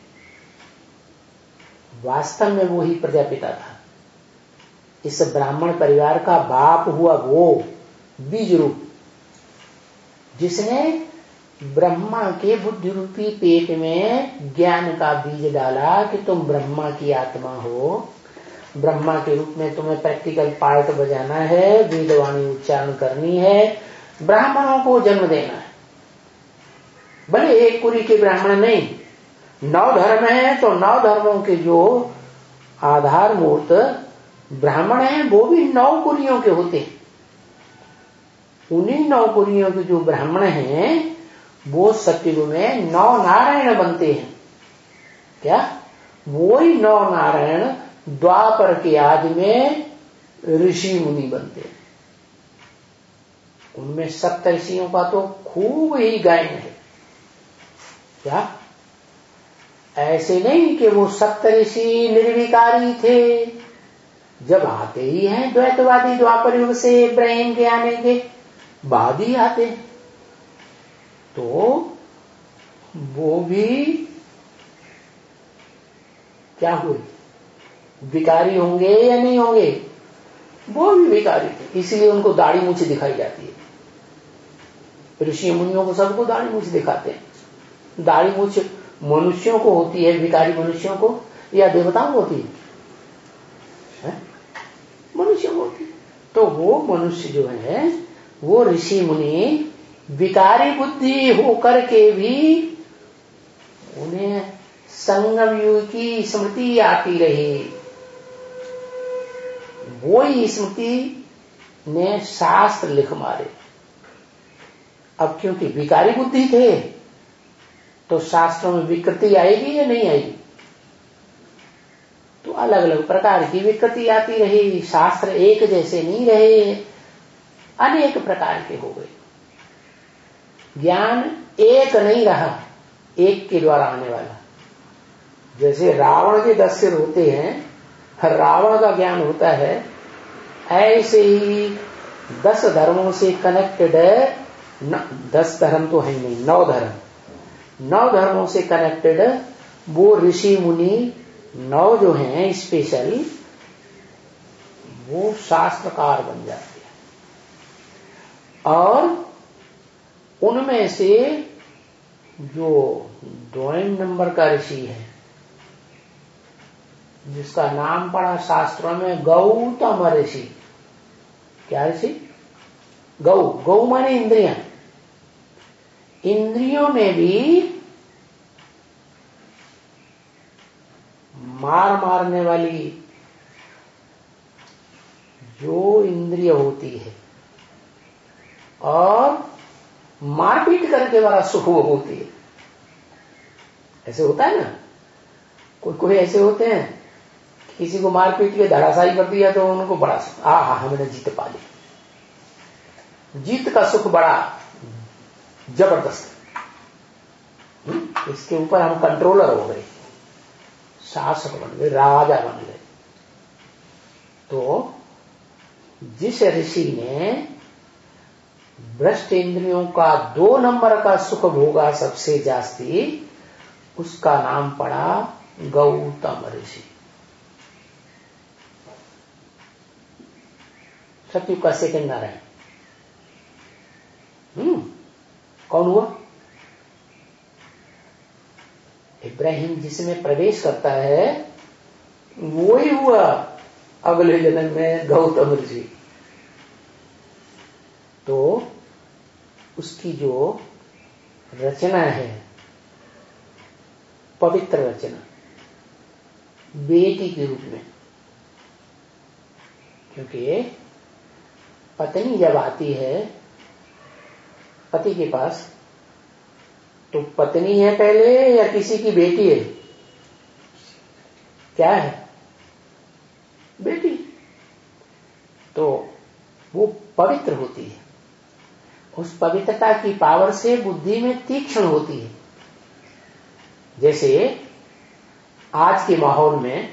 वास्तव में वो ही प्रजापिता था। इस ब्राह्मण परिवार का बाप हुआ वो बीज रूप, जिसने ब्रह्मा के बुद्धि रूपी पेट में ज्ञान का बीज डाला कि तुम ब्रह्मा की आत्मा हो, ब्रह्मा के रूप में तुम्हें प्रैक्टिकल पार्ट बजाना है, वेदवाणी उच्चारण करनी है, ब्राह्मणों को जन्म देना है। भले एक कुरी के ब्राह्मण नहीं, नौ धर्म है तो नौ धर्मों के जो आधार मूर्त ब्राह्मण हैं वो भी नौ कुरियों के होते हैं। उन्हीं नौ कुरियों के जो ब्राह्मण हैं वो सतयुग में नौ नारायण बनते हैं। क्या? वो ही नौ नारायण द्वापर के आदि में ऋषि मुनि बनते हैं। उनमें सप्तऋषियों का तो खूब ही गायन है। क्या? ऐसे नहीं कि वो सप्तऋषि निर्विकारी थे, जब आते ही हैं द्वैतवादी द्वापर युग से इब्राहिम के आने के बाद ही आते हैं, तो वो भी क्या हुए? विकारी होंगे या नहीं होंगे? वो भी भिखारी थे, इसीलिए उनको दाढ़ी मूछ दिखाई जाती है। ऋषि मुनियों को सबको दाढ़ी मूछ दिखाते हैं। दाढ़ी मूछ मनुष्यों को होती है, भिखारी मनुष्यों को, या देवताओं को होती है, है? मनुष्यों को होती है। तो वो मनुष्य जो है वो ऋषि मुनि विकारी बुद्धि होकर के भी उन्हें संगम युग की स्मृति आती रही। वो ही स्मृति ने शास्त्र लिख मारे। अब क्योंकि विकारी बुद्धि थे तो शास्त्रों में विकृति आएगी या नहीं आएगी? तो अलग अलग प्रकार की विकृति आती रही, शास्त्र एक जैसे नहीं रहे, अनेक प्रकार के हो गए। ज्ञान एक नहीं रहा, एक के द्वारा आने वाला। जैसे रावण के दस सिर होते हैं, रावण का ज्ञान होता है, ऐसे ही दस धर्मों से कनेक्टेड है। न, दस धर्म तो है नहीं, नौ धर्म, नौ धर्मों से कनेक्टेड वो ऋषि मुनि नौ जो हैं स्पेशल, वो शास्त्रकार बन जाते हैं। और उनमें से जो द्वैन नंबर का ऋषि है, जिसका नाम पड़ा शास्त्रों में गौतम ऋषि। क्या ऋषि? गौ, गौ माने इंद्रियां। इंद्रियों में भी मार मारने वाली जो इंद्रिय होती है और मारपीट करके बड़ा सुख होती है। ऐसे होता है ना, कोई कोई ऐसे होते हैं, किसी को मारपीट के धड़ाशाही कर दिया तो उनको बड़ा सुख, आ हा हमने जीत पा ली। जीत का सुख बड़ा जबरदस्त। इसके ऊपर हम कंट्रोलर हो गए, शासक बन गए, राजा बन गए। तो जिस ऋषि ने भ्रष्ट इंद्रियों का दो नंबर का सुख भोगा सबसे जास्ती, उसका नाम पड़ा गौतम ऋषि। सतयुग का सेकंड नारायण। हम्म कौन हुआ? इब्राहिम जिसमें प्रवेश करता है वो ही हुआ अगले जन्म में गौतम ऋषि। तो उसकी जो रचना है, पवित्र रचना, बेटी के रूप में, क्योंकि पत्नी जब आती है पति के पास, तो पत्नी है पहले या किसी की बेटी है? क्या है? बेटी। तो वो पवित्र होती है, उस पवित्रता की पावर से बुद्धि में तीक्ष्ण होती है। जैसे आज के माहौल में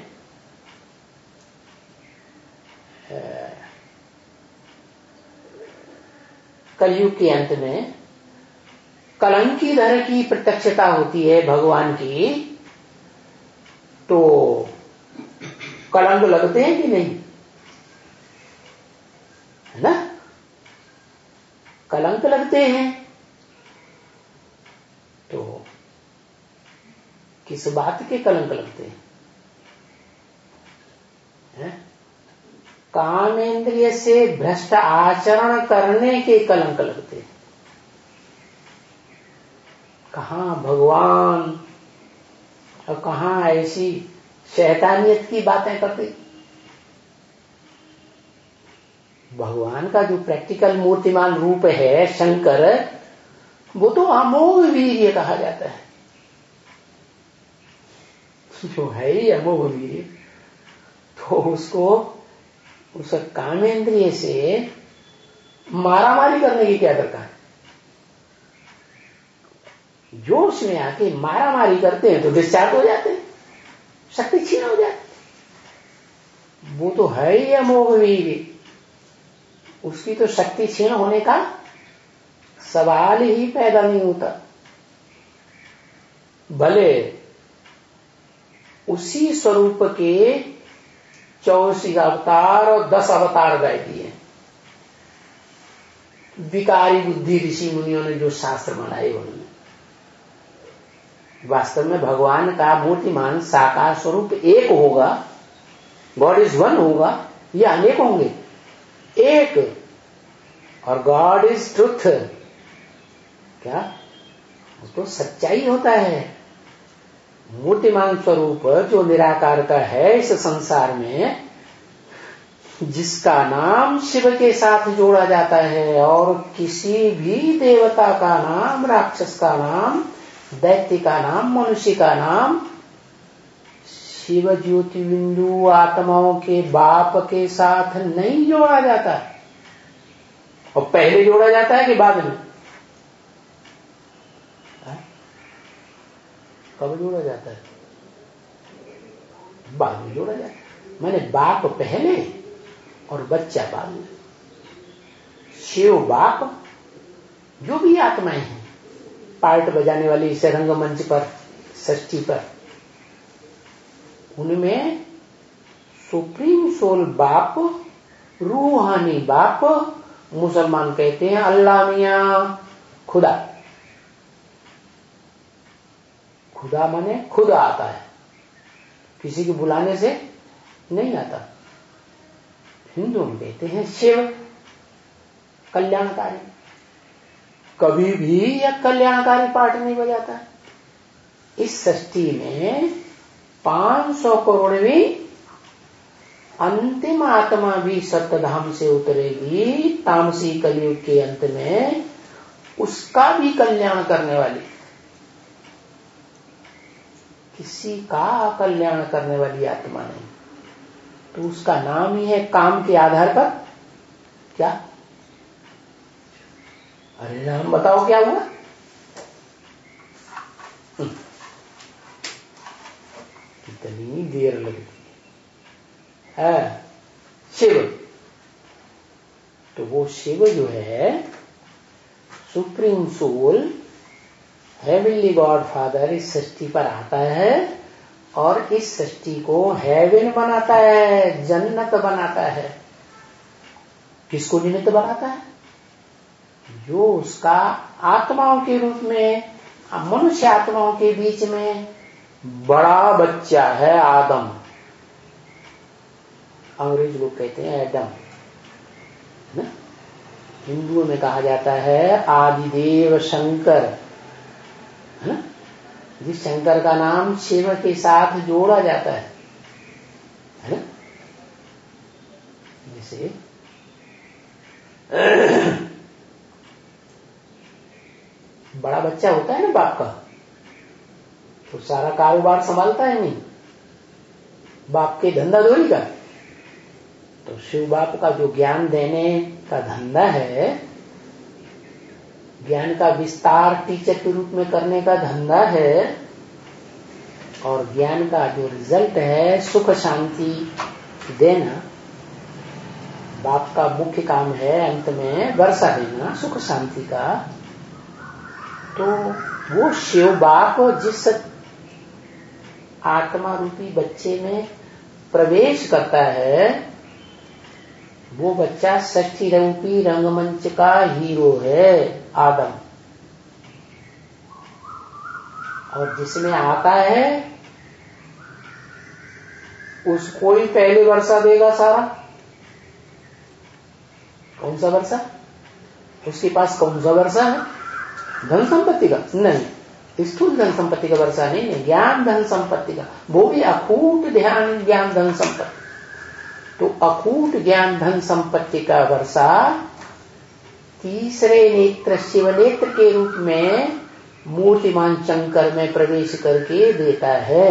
कलयुग के अंत में कलंकीधर की प्रत्यक्षता होती है भगवान की, तो कलंक लगते हैं कि नहीं? है ना, कलंक लगते हैं। तो किस बात के कलंक लगते हैं? है? कामेंद्रिय से भ्रष्ट आचरण करने के कलंक लगते हैं। कहां भगवान और कहां ऐसी शैतानियत की बातें करते। भगवान का जो प्रैक्टिकल मूर्तिमान रूप है शंकर, वो तो अमोघ वीर्य कहा जाता है, जो है ही अमोघ वीर्य। तो उसको उस कामेंद्रिय से मारामारी करने की क्या दरकार है? जोश में आके मारामारी करते हैं तो डिस्चार्ज हो जाते हैं, शक्ति क्षीण हो जाती। वो तो है ही अमोघ वीर्य, उसकी तो शक्ति क्षीण होने का सवाल ही पैदा नहीं होता। भले उसी स्वरूप के चौसी अवतार और दस अवतार गाय दिए। विकारी बुद्धि ऋषि मुनियों ने जो शास्त्र बनाए उन्होंने। वास्तव में भगवान का मूर्तिमान साकार स्वरूप एक होगा, गॉड इज वन होगा, या अनेक होंगे? एक। और गॉड इज ट्रुथ, क्या उसको सच्चाई होता है। मूर्तिमान स्वरूप जो निराकार का है इस संसार में, जिसका नाम शिव के साथ जोड़ा जाता है, और किसी भी देवता का नाम, राक्षस का नाम, दैत्य का नाम, मनुष्य का नाम शिव ज्योति बिंदु आत्माओं के बाप के साथ नहीं जोड़ा जाता। और पहले जोड़ा जाता है कि बाद में? कब जोड़ा जाता है? बाद में जोड़ा जाता है। मैंने बाप पहले और बच्चा बाद में। शिव बाप, जो भी आत्माएं हैं, पार्ट बजाने वाली इसे रंगमंच पर, षष्ठी पर, उनमें सुप्रीम सोल बाप, रूहानी बाप, मुसलमान कहते हैं अल्लाह मियां, खुदा। खुदा माने खुद आता है, किसी के बुलाने से नहीं आता। हिंदू में कहते हैं शिव, कल्याणकारी। कभी भी यह कल्याणकारी पार्ट नहीं बजाता। इस सृष्टि में पांच सौ करोड़वीं अंतिम आत्मा भी सप्तधाम से उतरेगी तामसी कलयुग के अंत में, उसका भी कल्याण करने वाली। किसी का कल्याण करने वाली आत्मा नहीं, तो उसका नाम ही है काम के आधार पर क्या? अरे नाम बताओ क्या हुआ? कितनी देर लगती है। शिव, तो वो शिव जो है supreme soul, heavenly God Father, इस सृष्टि पर आता है और इस सृष्टि को हेवन बनाता है, जन्नत बनाता है। किसको निमित्त बनाता है? जो उसका आत्माओं के रूप में, मनुष्य आत्माओं के बीच में बड़ा बच्चा है, आदम। अंग्रेज लोग कहते हैं एडम, ना? हिंदुओं में कहा जाता है आदिदेव शंकर, है ना? जिस शंकर का नाम शिव के साथ जोड़ा जाता है, है ना? जैसे बड़ा बच्चा होता है ना बाप का, तो सारा कारोबार संभालता है नहीं, बाप के धंधा धोरी का। तो शिव बाप का जो ज्ञान देने का धंधा है, ज्ञान का विस्तार टीचर के रूप में करने का धंधा है, और ज्ञान का जो रिजल्ट है सुख शांति देना, बाप का मुख्य काम है अंत में वर्षा देना सुख शांति का। तो वो शिव बाप जिस आत्मा रूपी बच्चे में प्रवेश करता है, वो बच्चा षष्ठी रूपी रंगमंच का हीरो है, आदम। और जिसमें आता है उसको ही पहले वर्षा देगा सारा। कौन सा वर्षा? उसके पास कौन सा वर्षा है? धन संपत्ति का नहीं, स्थूल धन संपत्ति का वर्षा नहीं है, ज्ञान धन संपत्ति का, वो भी अकूट ध्यान ज्ञान धन संपत्ति। तो अकूट ज्ञान धन संपत्ति का वर्षा तीसरे नेत्र शिव नेत्र के रूप में मूर्तिमान शंकर में प्रवेश करके देता है।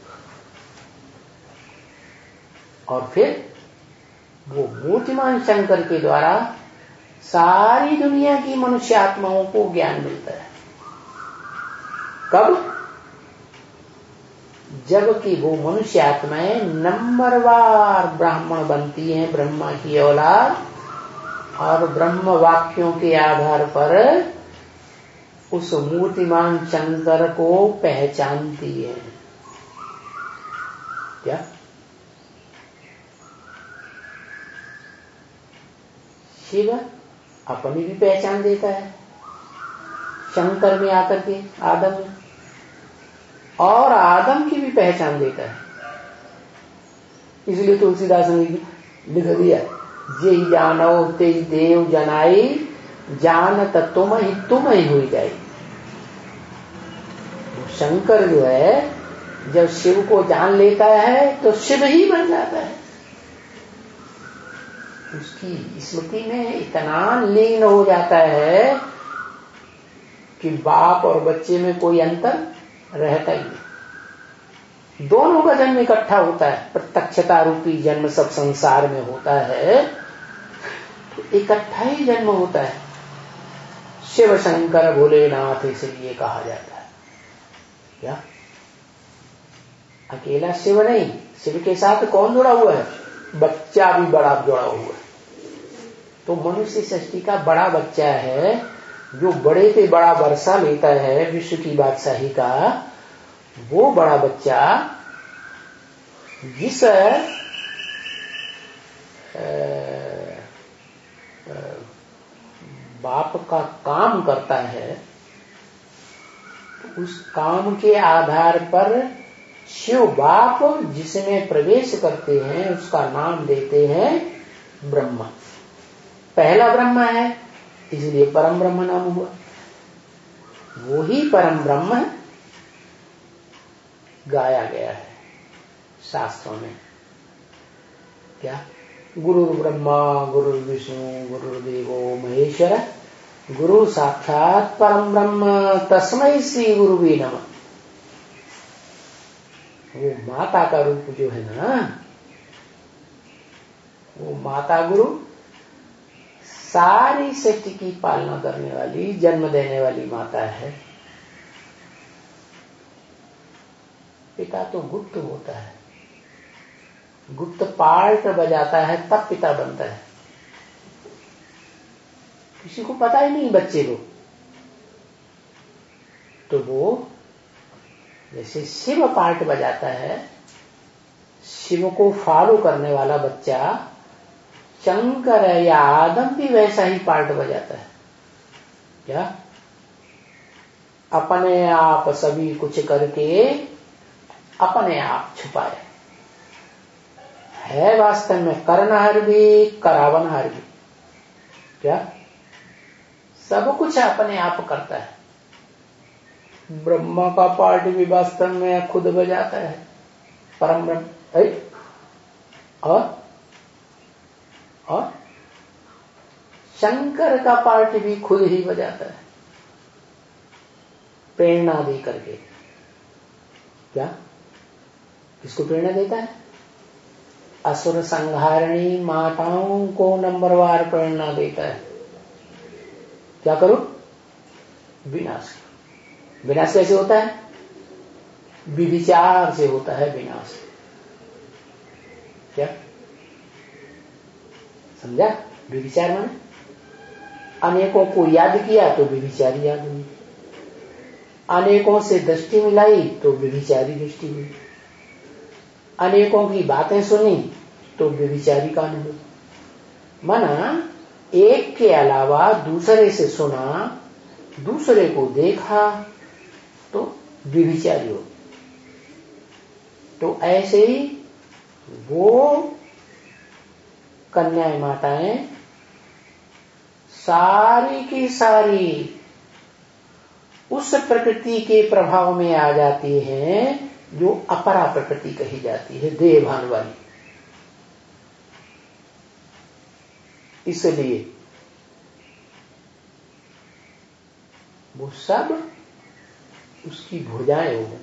और फिर वो मूर्तिमान शंकर के द्वारा सारी दुनिया की मनुष्य आत्माओं को ज्ञान मिलता है। कब? जबकि वो मनुष्य आत्माएं नंबरवार ब्राह्मण बनती हैं, ब्रह्मा की औलाद, और ब्रह्म वाक्यों के आधार पर उस मूर्तिमान शंकर को पहचानती है। क्या? शिव अपनी भी पहचान देता है शंकर में आकर के, आदम में, और आदम की भी पहचान देता है। इसलिए तुलसीदास ने लिख दिया, जे जानो ते देव जनाई, जानत तुम ही तुम ही हुई जाए। शंकर जो है जब शिव को जान लेता है तो शिव ही बन जाता है। उसकी स्मृति में इतना लीन हो जाता है कि बाप और बच्चे में कोई अंतर रहता ही नहीं। दोनों का जन्म इकट्ठा होता है, प्रत्यक्षता रूपी जन्म सब संसार में होता है, तो इकट्ठा ही जन्म होता है। शिव शंकर भोलेनाथ इसलिए कहा जाता है। क्या अकेला शिव नहीं, शिव के साथ कौन जुड़ा हुआ है? बच्चा भी बड़ा जुड़ा हुआ है। तो मनुष्य सृष्टि का बड़ा बच्चा है, जो बड़े पे बड़ा वर्षा लेता है विश्व की बादशाही का, वो बड़ा बच्चा जिस बाप का काम करता है, तो उस काम के आधार पर शिव बाप जिसमें प्रवेश करते हैं उसका नाम देते हैं ब्रह्मा। पहला ब्रह्मा है इसलिए परम ब्रह्म नाम हुआ। वो ही परम ब्रह्म गाया गया है शास्त्रों में। क्या? गुरु ब्रह्मा गुरु विष्णु गुरुदेवो महेश्वर, गुरु साक्षात परम ब्रह्म तस्मै श्री गुरुवे नमः। वो माता का रूप जो है ना, वो माता गुरु सारी सृष्टि की पालना करने वाली, जन्म देने वाली माता है। पिता तो गुप्त होता है, गुप्त पार्ट बजाता है तब पिता बनता है। किसी को पता ही नहीं बच्चे को। तो वो जैसे शिव पार्ट बजाता है, शिव को फॉलो करने वाला बच्चा शंकर या आदम भी वैसा ही पार्ट बजाता है। क्या? अपने आप सभी कुछ करके अपने आप छुपाए है, वास्तव में करनहार भी करावनहार भी। क्या? सब कुछ अपने आप करता है। ब्रह्मा का पार्ट भी वास्तव में खुद बजाता है परम ब्रह्म। और और शंकर का पार्ट भी खुद ही बजाता है प्रेरणा दे करके। क्या? किसको प्रेरणा देता है? असुर संहारणी माताओं को नंबरवार प्रेरणा देता है। क्या करो? विनाश। विनाश कैसे होता है? विविचार से होता है विनाश। क्या समझा? विविचार माने अनेकों को याद किया तो विविचारी याद हुई, अनेकों से दृष्टि मिलाई तो विविचारी दृष्टि हुई, अनेकों की बातें सुनी तो विविचारी का अनुभव। माना एक के अलावा दूसरे से सुना, दूसरे को देखा तो विविचारी हो। तो ऐसे ही वो कन्याएं माताएं सारी की सारी उस प्रकृति के प्रभाव में आ जाती हैं जो अपरा प्रकृति कही जाती है, देहभान वाली। इसलिए वो सब उसकी भुजाएं हो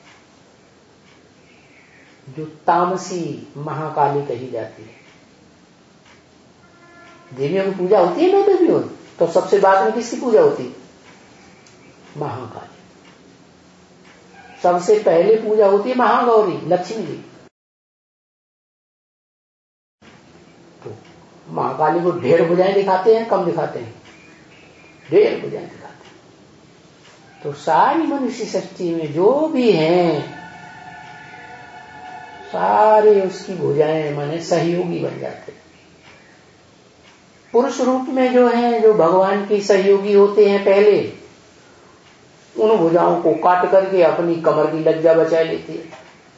जो तामसी महाकाली कही जाती है। देवियों की पूजा होती है ना देवियों, तो सबसे बाद में किसकी पूजा होती है? महाकाली। सबसे पहले पूजा होती है महागौरी, लक्ष्मी जी। तो महाकाली को ढेर भुजाएं दिखाते हैं, कम दिखाते हैं? ढेर भुजाएं दिखाते हैं। तो सारी मनुष्य सृष्टि में जो भी हैं सारे उसकी भुजाएं माने सहयोगी बन जाते हैं। पुरुष रूप में जो है, जो भगवान के सहयोगी होते हैं पहले, उन भुजाओं को काट करके अपनी कमर की लज्जा बचा लेती है।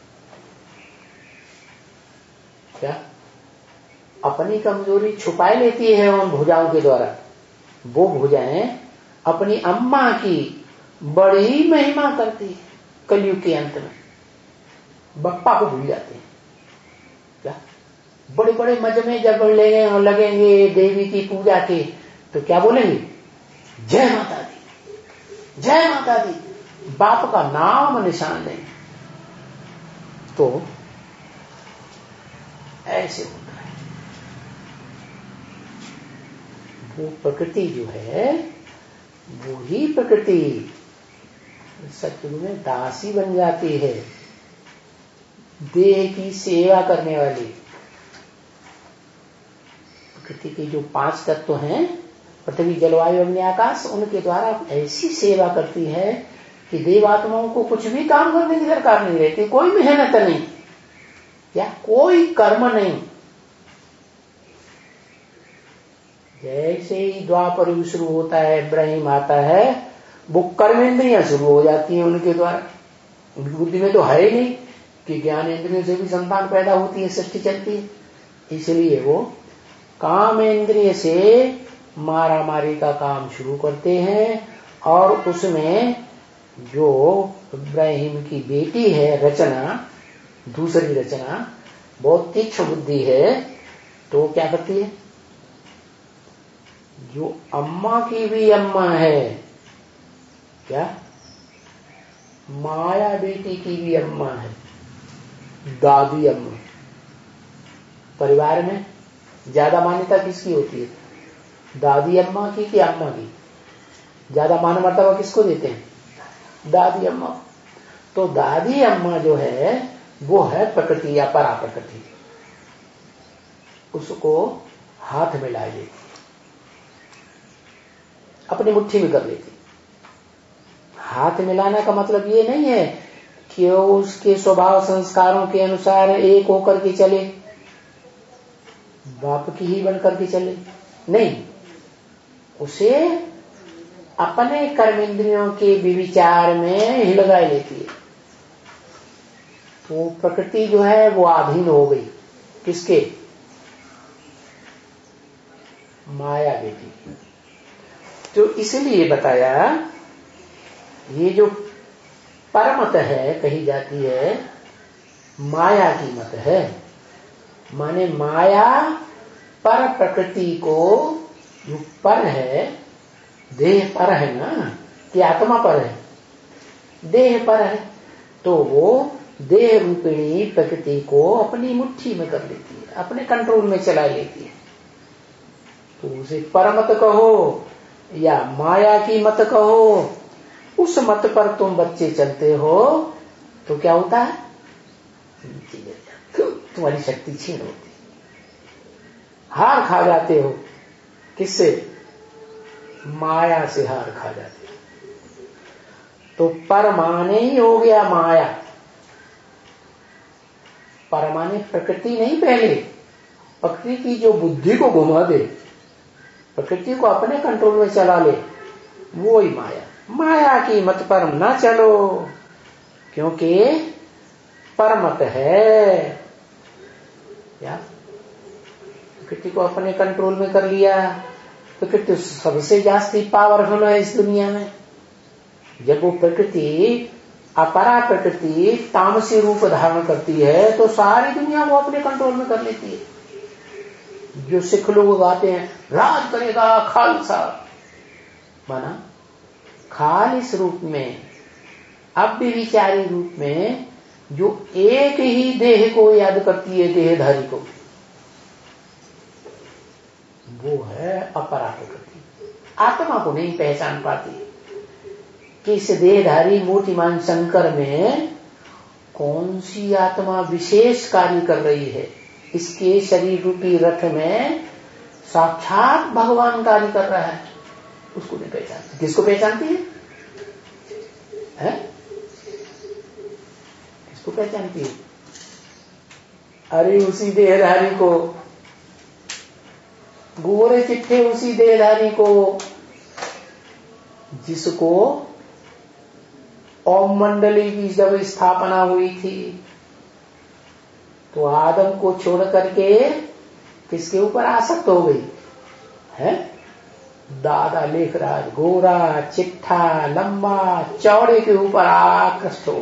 क्या? अपनी कमजोरी छुपा लेती है उन भुजाओं के द्वारा। वो भुजाएं अपनी अम्मा की बड़ी महिमा करती है। कलयुग के अंत में बप्पा को भूल जाते हैं। क्या? बड़े बड़े मजमे जब लगेंगे लगेंगे देवी की पूजा के, तो क्या बोलेंगे? जय माता दी, जय माता दी, बाप का नाम निशान नहीं। तो ऐसे होता है। वो प्रकृति जो है, वो ही प्रकृति सत्युग में दासी बन जाती है, देह की सेवा करने वाली। प्रकृति के जो पांच तत्व हैं, पृथ्वी जलवायु अग्नि आकाश, उनके द्वारा ऐसी सेवा करती है कि देवात्माओं को कुछ भी काम करने की दरकार नहीं रहती। कोई मेहनत नहीं, या कोई कर्म नहीं। जैसे ही द्वापर युग शुरू होता है, इब्राहिम आता है, वो कर्मेंद्रियां शुरू हो जाती हैं उनके द्वारा। उनकी बुद्धि में तो है ही नहीं कि ज्ञान इंद्रियों से भी संतान पैदा होती है, सृष्टि चलती है। इसलिए वो काम इंद्रिय से मारा मारी का काम शुरू करते हैं। और उसमें जो इब्राहिम की बेटी है रचना, दूसरी रचना, बहुत तीक्ष्ण बुद्धि है, तो क्या करती है? जो अम्मा की भी अम्मा है, क्या? माया बेटी की भी अम्मा है, दादी अम्मा। परिवार में ज्यादा मान्यता किसकी होती है? दादी अम्मा की कि अम्मा की? ज्यादा मान मर्तबा किसको देते हैं? दादी अम्मा। तो दादी अम्मा जो है वो है प्रकृति या परा प्रकृति। उसको हाथ में ला लेती, अपनी मुट्ठी में कर लेती। हाथ मिलाना का मतलब ये नहीं है कि उसके स्वभाव संस्कारों के अनुसार एक होकर के चले, बाप की ही बनकर के चले, नहीं। उसे अपने कर्मेंद्रियों के विचार में हिलगा लेती है। तो प्रकृति जो है वो अधीन हो गई किसके? माया बेटी। तो इसलिए बताया, ये जो परमत है कही जाती है, माया की मत है। माने माया पर प्रकृति को, जो पर है, देह पर है ना, कि आत्मा पर है? देह पर है। तो वो देह रूपिणी प्रकृति को अपनी मुट्ठी में कर लेती है, अपने कंट्रोल में चला लेती है। तो उसे परमत कहो या माया की मत कहो, उस मत पर तुम बच्चे चलते हो तो क्या होता है? तुम्हारी शक्ति छीन होती, हार खा जाते हो। किससे? माया से हार खा जाते हो। तो परमाने ही हो गया माया। परमाने प्रकृति नहीं, पहले प्रकृति की जो बुद्धि को घुमा दे, प्रकृति को अपने कंट्रोल में चला ले, वो ही माया। माया की मत पर न चलो, क्योंकि परमत है। या प्रकृति को अपने कंट्रोल में कर लिया, प्रकृति सबसे जास्ती पावरफुल है इस दुनिया में। जब वो प्रकृति, अपरा प्रकृति तामसी रूप धारण करती है, तो सारी दुनिया वो अपने कंट्रोल में कर लेती है। जो सिख लोग गाते हैं, राज करेगा खालसा, माना खालिस रूप में, अव्यभिचारी रूप में, जो एक ही देह को याद करती है, देहधारी को, वो है अपरा प्रकृति। आत्मा को नहीं पहचान पाती कि इस देहधारी मूर्तिमान शंकर में कौन सी आत्मा विशेष कार्य कर रही है। इसके शरीर रूपी रथ में साक्षात भगवान कार्य कर रहा है, उसको नहीं पहचानती। किसको पहचानती है? है? किसको पहचानती है? अरे उसी देहधारी को, गोरे चिट्ठे उसी देहधारी को जिसको ओम मंडली की जब स्थापना हुई थी तो आदम को छोड़ करके किसके ऊपर आसक्त हो गई है? दादा लिख रहा है, गोरा चिट्ठा लंबा चौड़े के ऊपर आकृष्ट हो।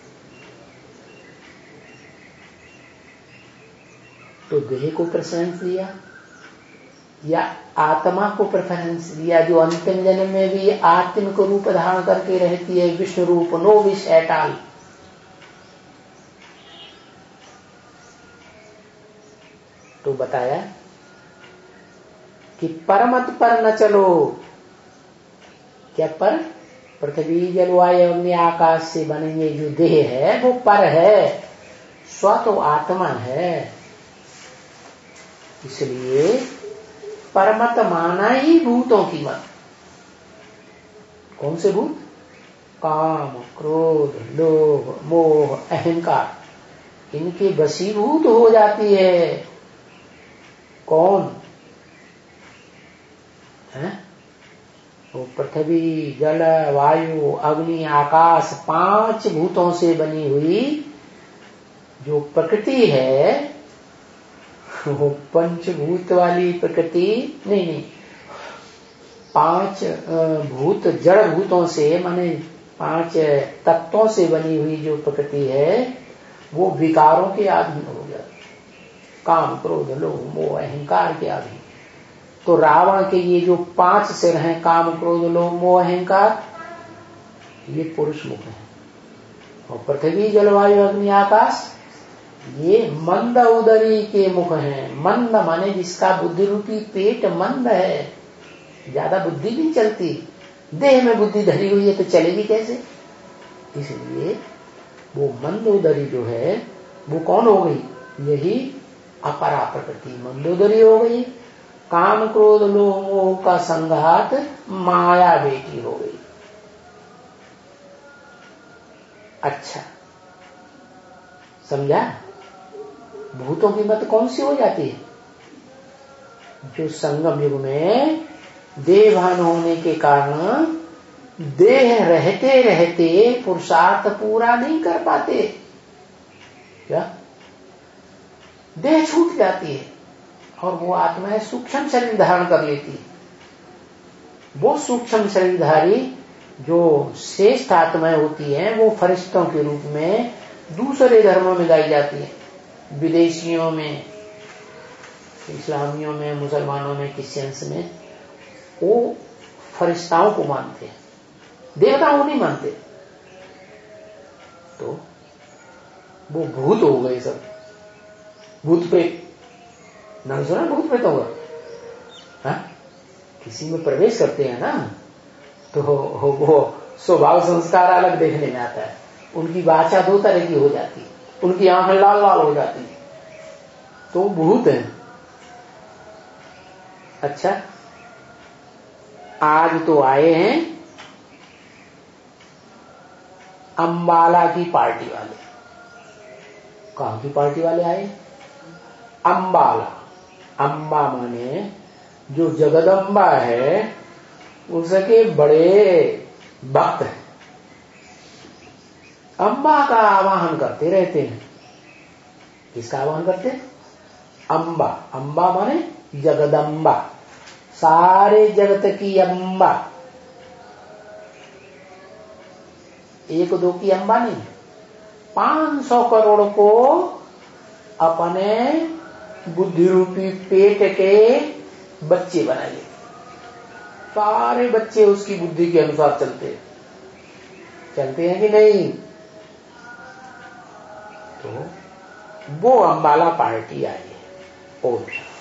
तो देह को प्रेफरेंस दिया या आत्मा को प्रेफरेंस दिया, जो अंतिम जन्म में भी आत्मिक रूप धारण करके रहती है, विष्णु रूप, नो विष एट ऑल। तो बताया कि परमत पर न चलो। क्या पर? पृथ्वी जलवायु अग्नि आकाश से बनेंगे जो देह है वो पर है, स्व तो आत्मा है। इसलिए परमत माना ही भूतों की मत। कौन से भूत? काम, क्रोध, लोभ, मोह, अहंकार, इनके वशीभूत हो जाती है। कौन है? वो पृथ्वी जल वायु अग्नि आकाश पांच भूतों से बनी हुई जो प्रकृति है, वो पंचभूत वाली प्रकृति नहीं नहीं पांच भूत जड़ भूतों से, माने पांच तत्वों से बनी हुई जो प्रकृति है वो विकारों के अधीन हो जाती, काम क्रोध लोभ मोह अहंकार के अधीन। तो रावण के ये जो पांच सिर हैं, काम क्रोध लोभ मोह अहंकार, ये पुरुष मुख है। और पृथ्वी जलवायु अग्नि आकाश ये मंद उदरी के मुख हैं। मंद माने जिसका बुद्धि रूपी पेट मंद है, ज्यादा बुद्धि नहीं चलती। देह में बुद्धि धरी हुई है तो चलेगी कैसे? इसलिए वो मंद उदरी जो है वो कौन हो गई? यही अपरा प्रकृति मंदोदरी हो गई। काम क्रोध लोभ मोह का संघात माया बेटी हो गई। अच्छा समझा? भूतों की मत कौन सी हो जाती है? जो संगम युग में देहभान होने के कारण देह रहते रहते पुरुषार्थ पूरा नहीं कर पाते। क्या? देह छूट जाती है और वो आत्माएं सूक्ष्म शरीर धारण कर लेती है। वो सूक्ष्म शरीरधारी जो श्रेष्ठ आत्माएं होती हैं वो फरिश्तों के रूप में दूसरे धर्मों में गाई जाती है। विदेशियों में, इस्लामियों में, मुसलमानों में, क्रिश्चियंस में वो फरिश्ताओं को मानते हैं, देवताओं को नहीं मानते। तो वो भूत हो गए सब, भूत प्रेत। नाम सुना भूत प्रेत होगा? हाँ? किसी में प्रवेश करते हैं ना तो वो स्वभाव संस्कार अलग देखने में आता है। उनकी वाचा दो तरह की हो जाती है, उनकी आंखें लाल लाल हो जाती है, तो भूत है। अच्छा आज तो आए हैं अंबाला की पार्टी वाले। कहां की पार्टी वाले आए? अंबाला। अंबा माने जो जगदम्बा है उसके बड़े भक्त हैं, अंबा का आवाहन करते रहते हैं। किसका आवाहन करते हैं? अंबा। अंबा माने जगदम्बा, सारे जगत की अंबा। एक दो की अंबा नहीं, पांच सौ करोड़ को अपने बुद्धि रूपी पेट के बच्चे बनाइए। सारे बच्चे उसकी बुद्धि के अनुसार चलते हैं। चलते हैं कि नहीं? तो वो अंबाला पार्टी आई है। ओम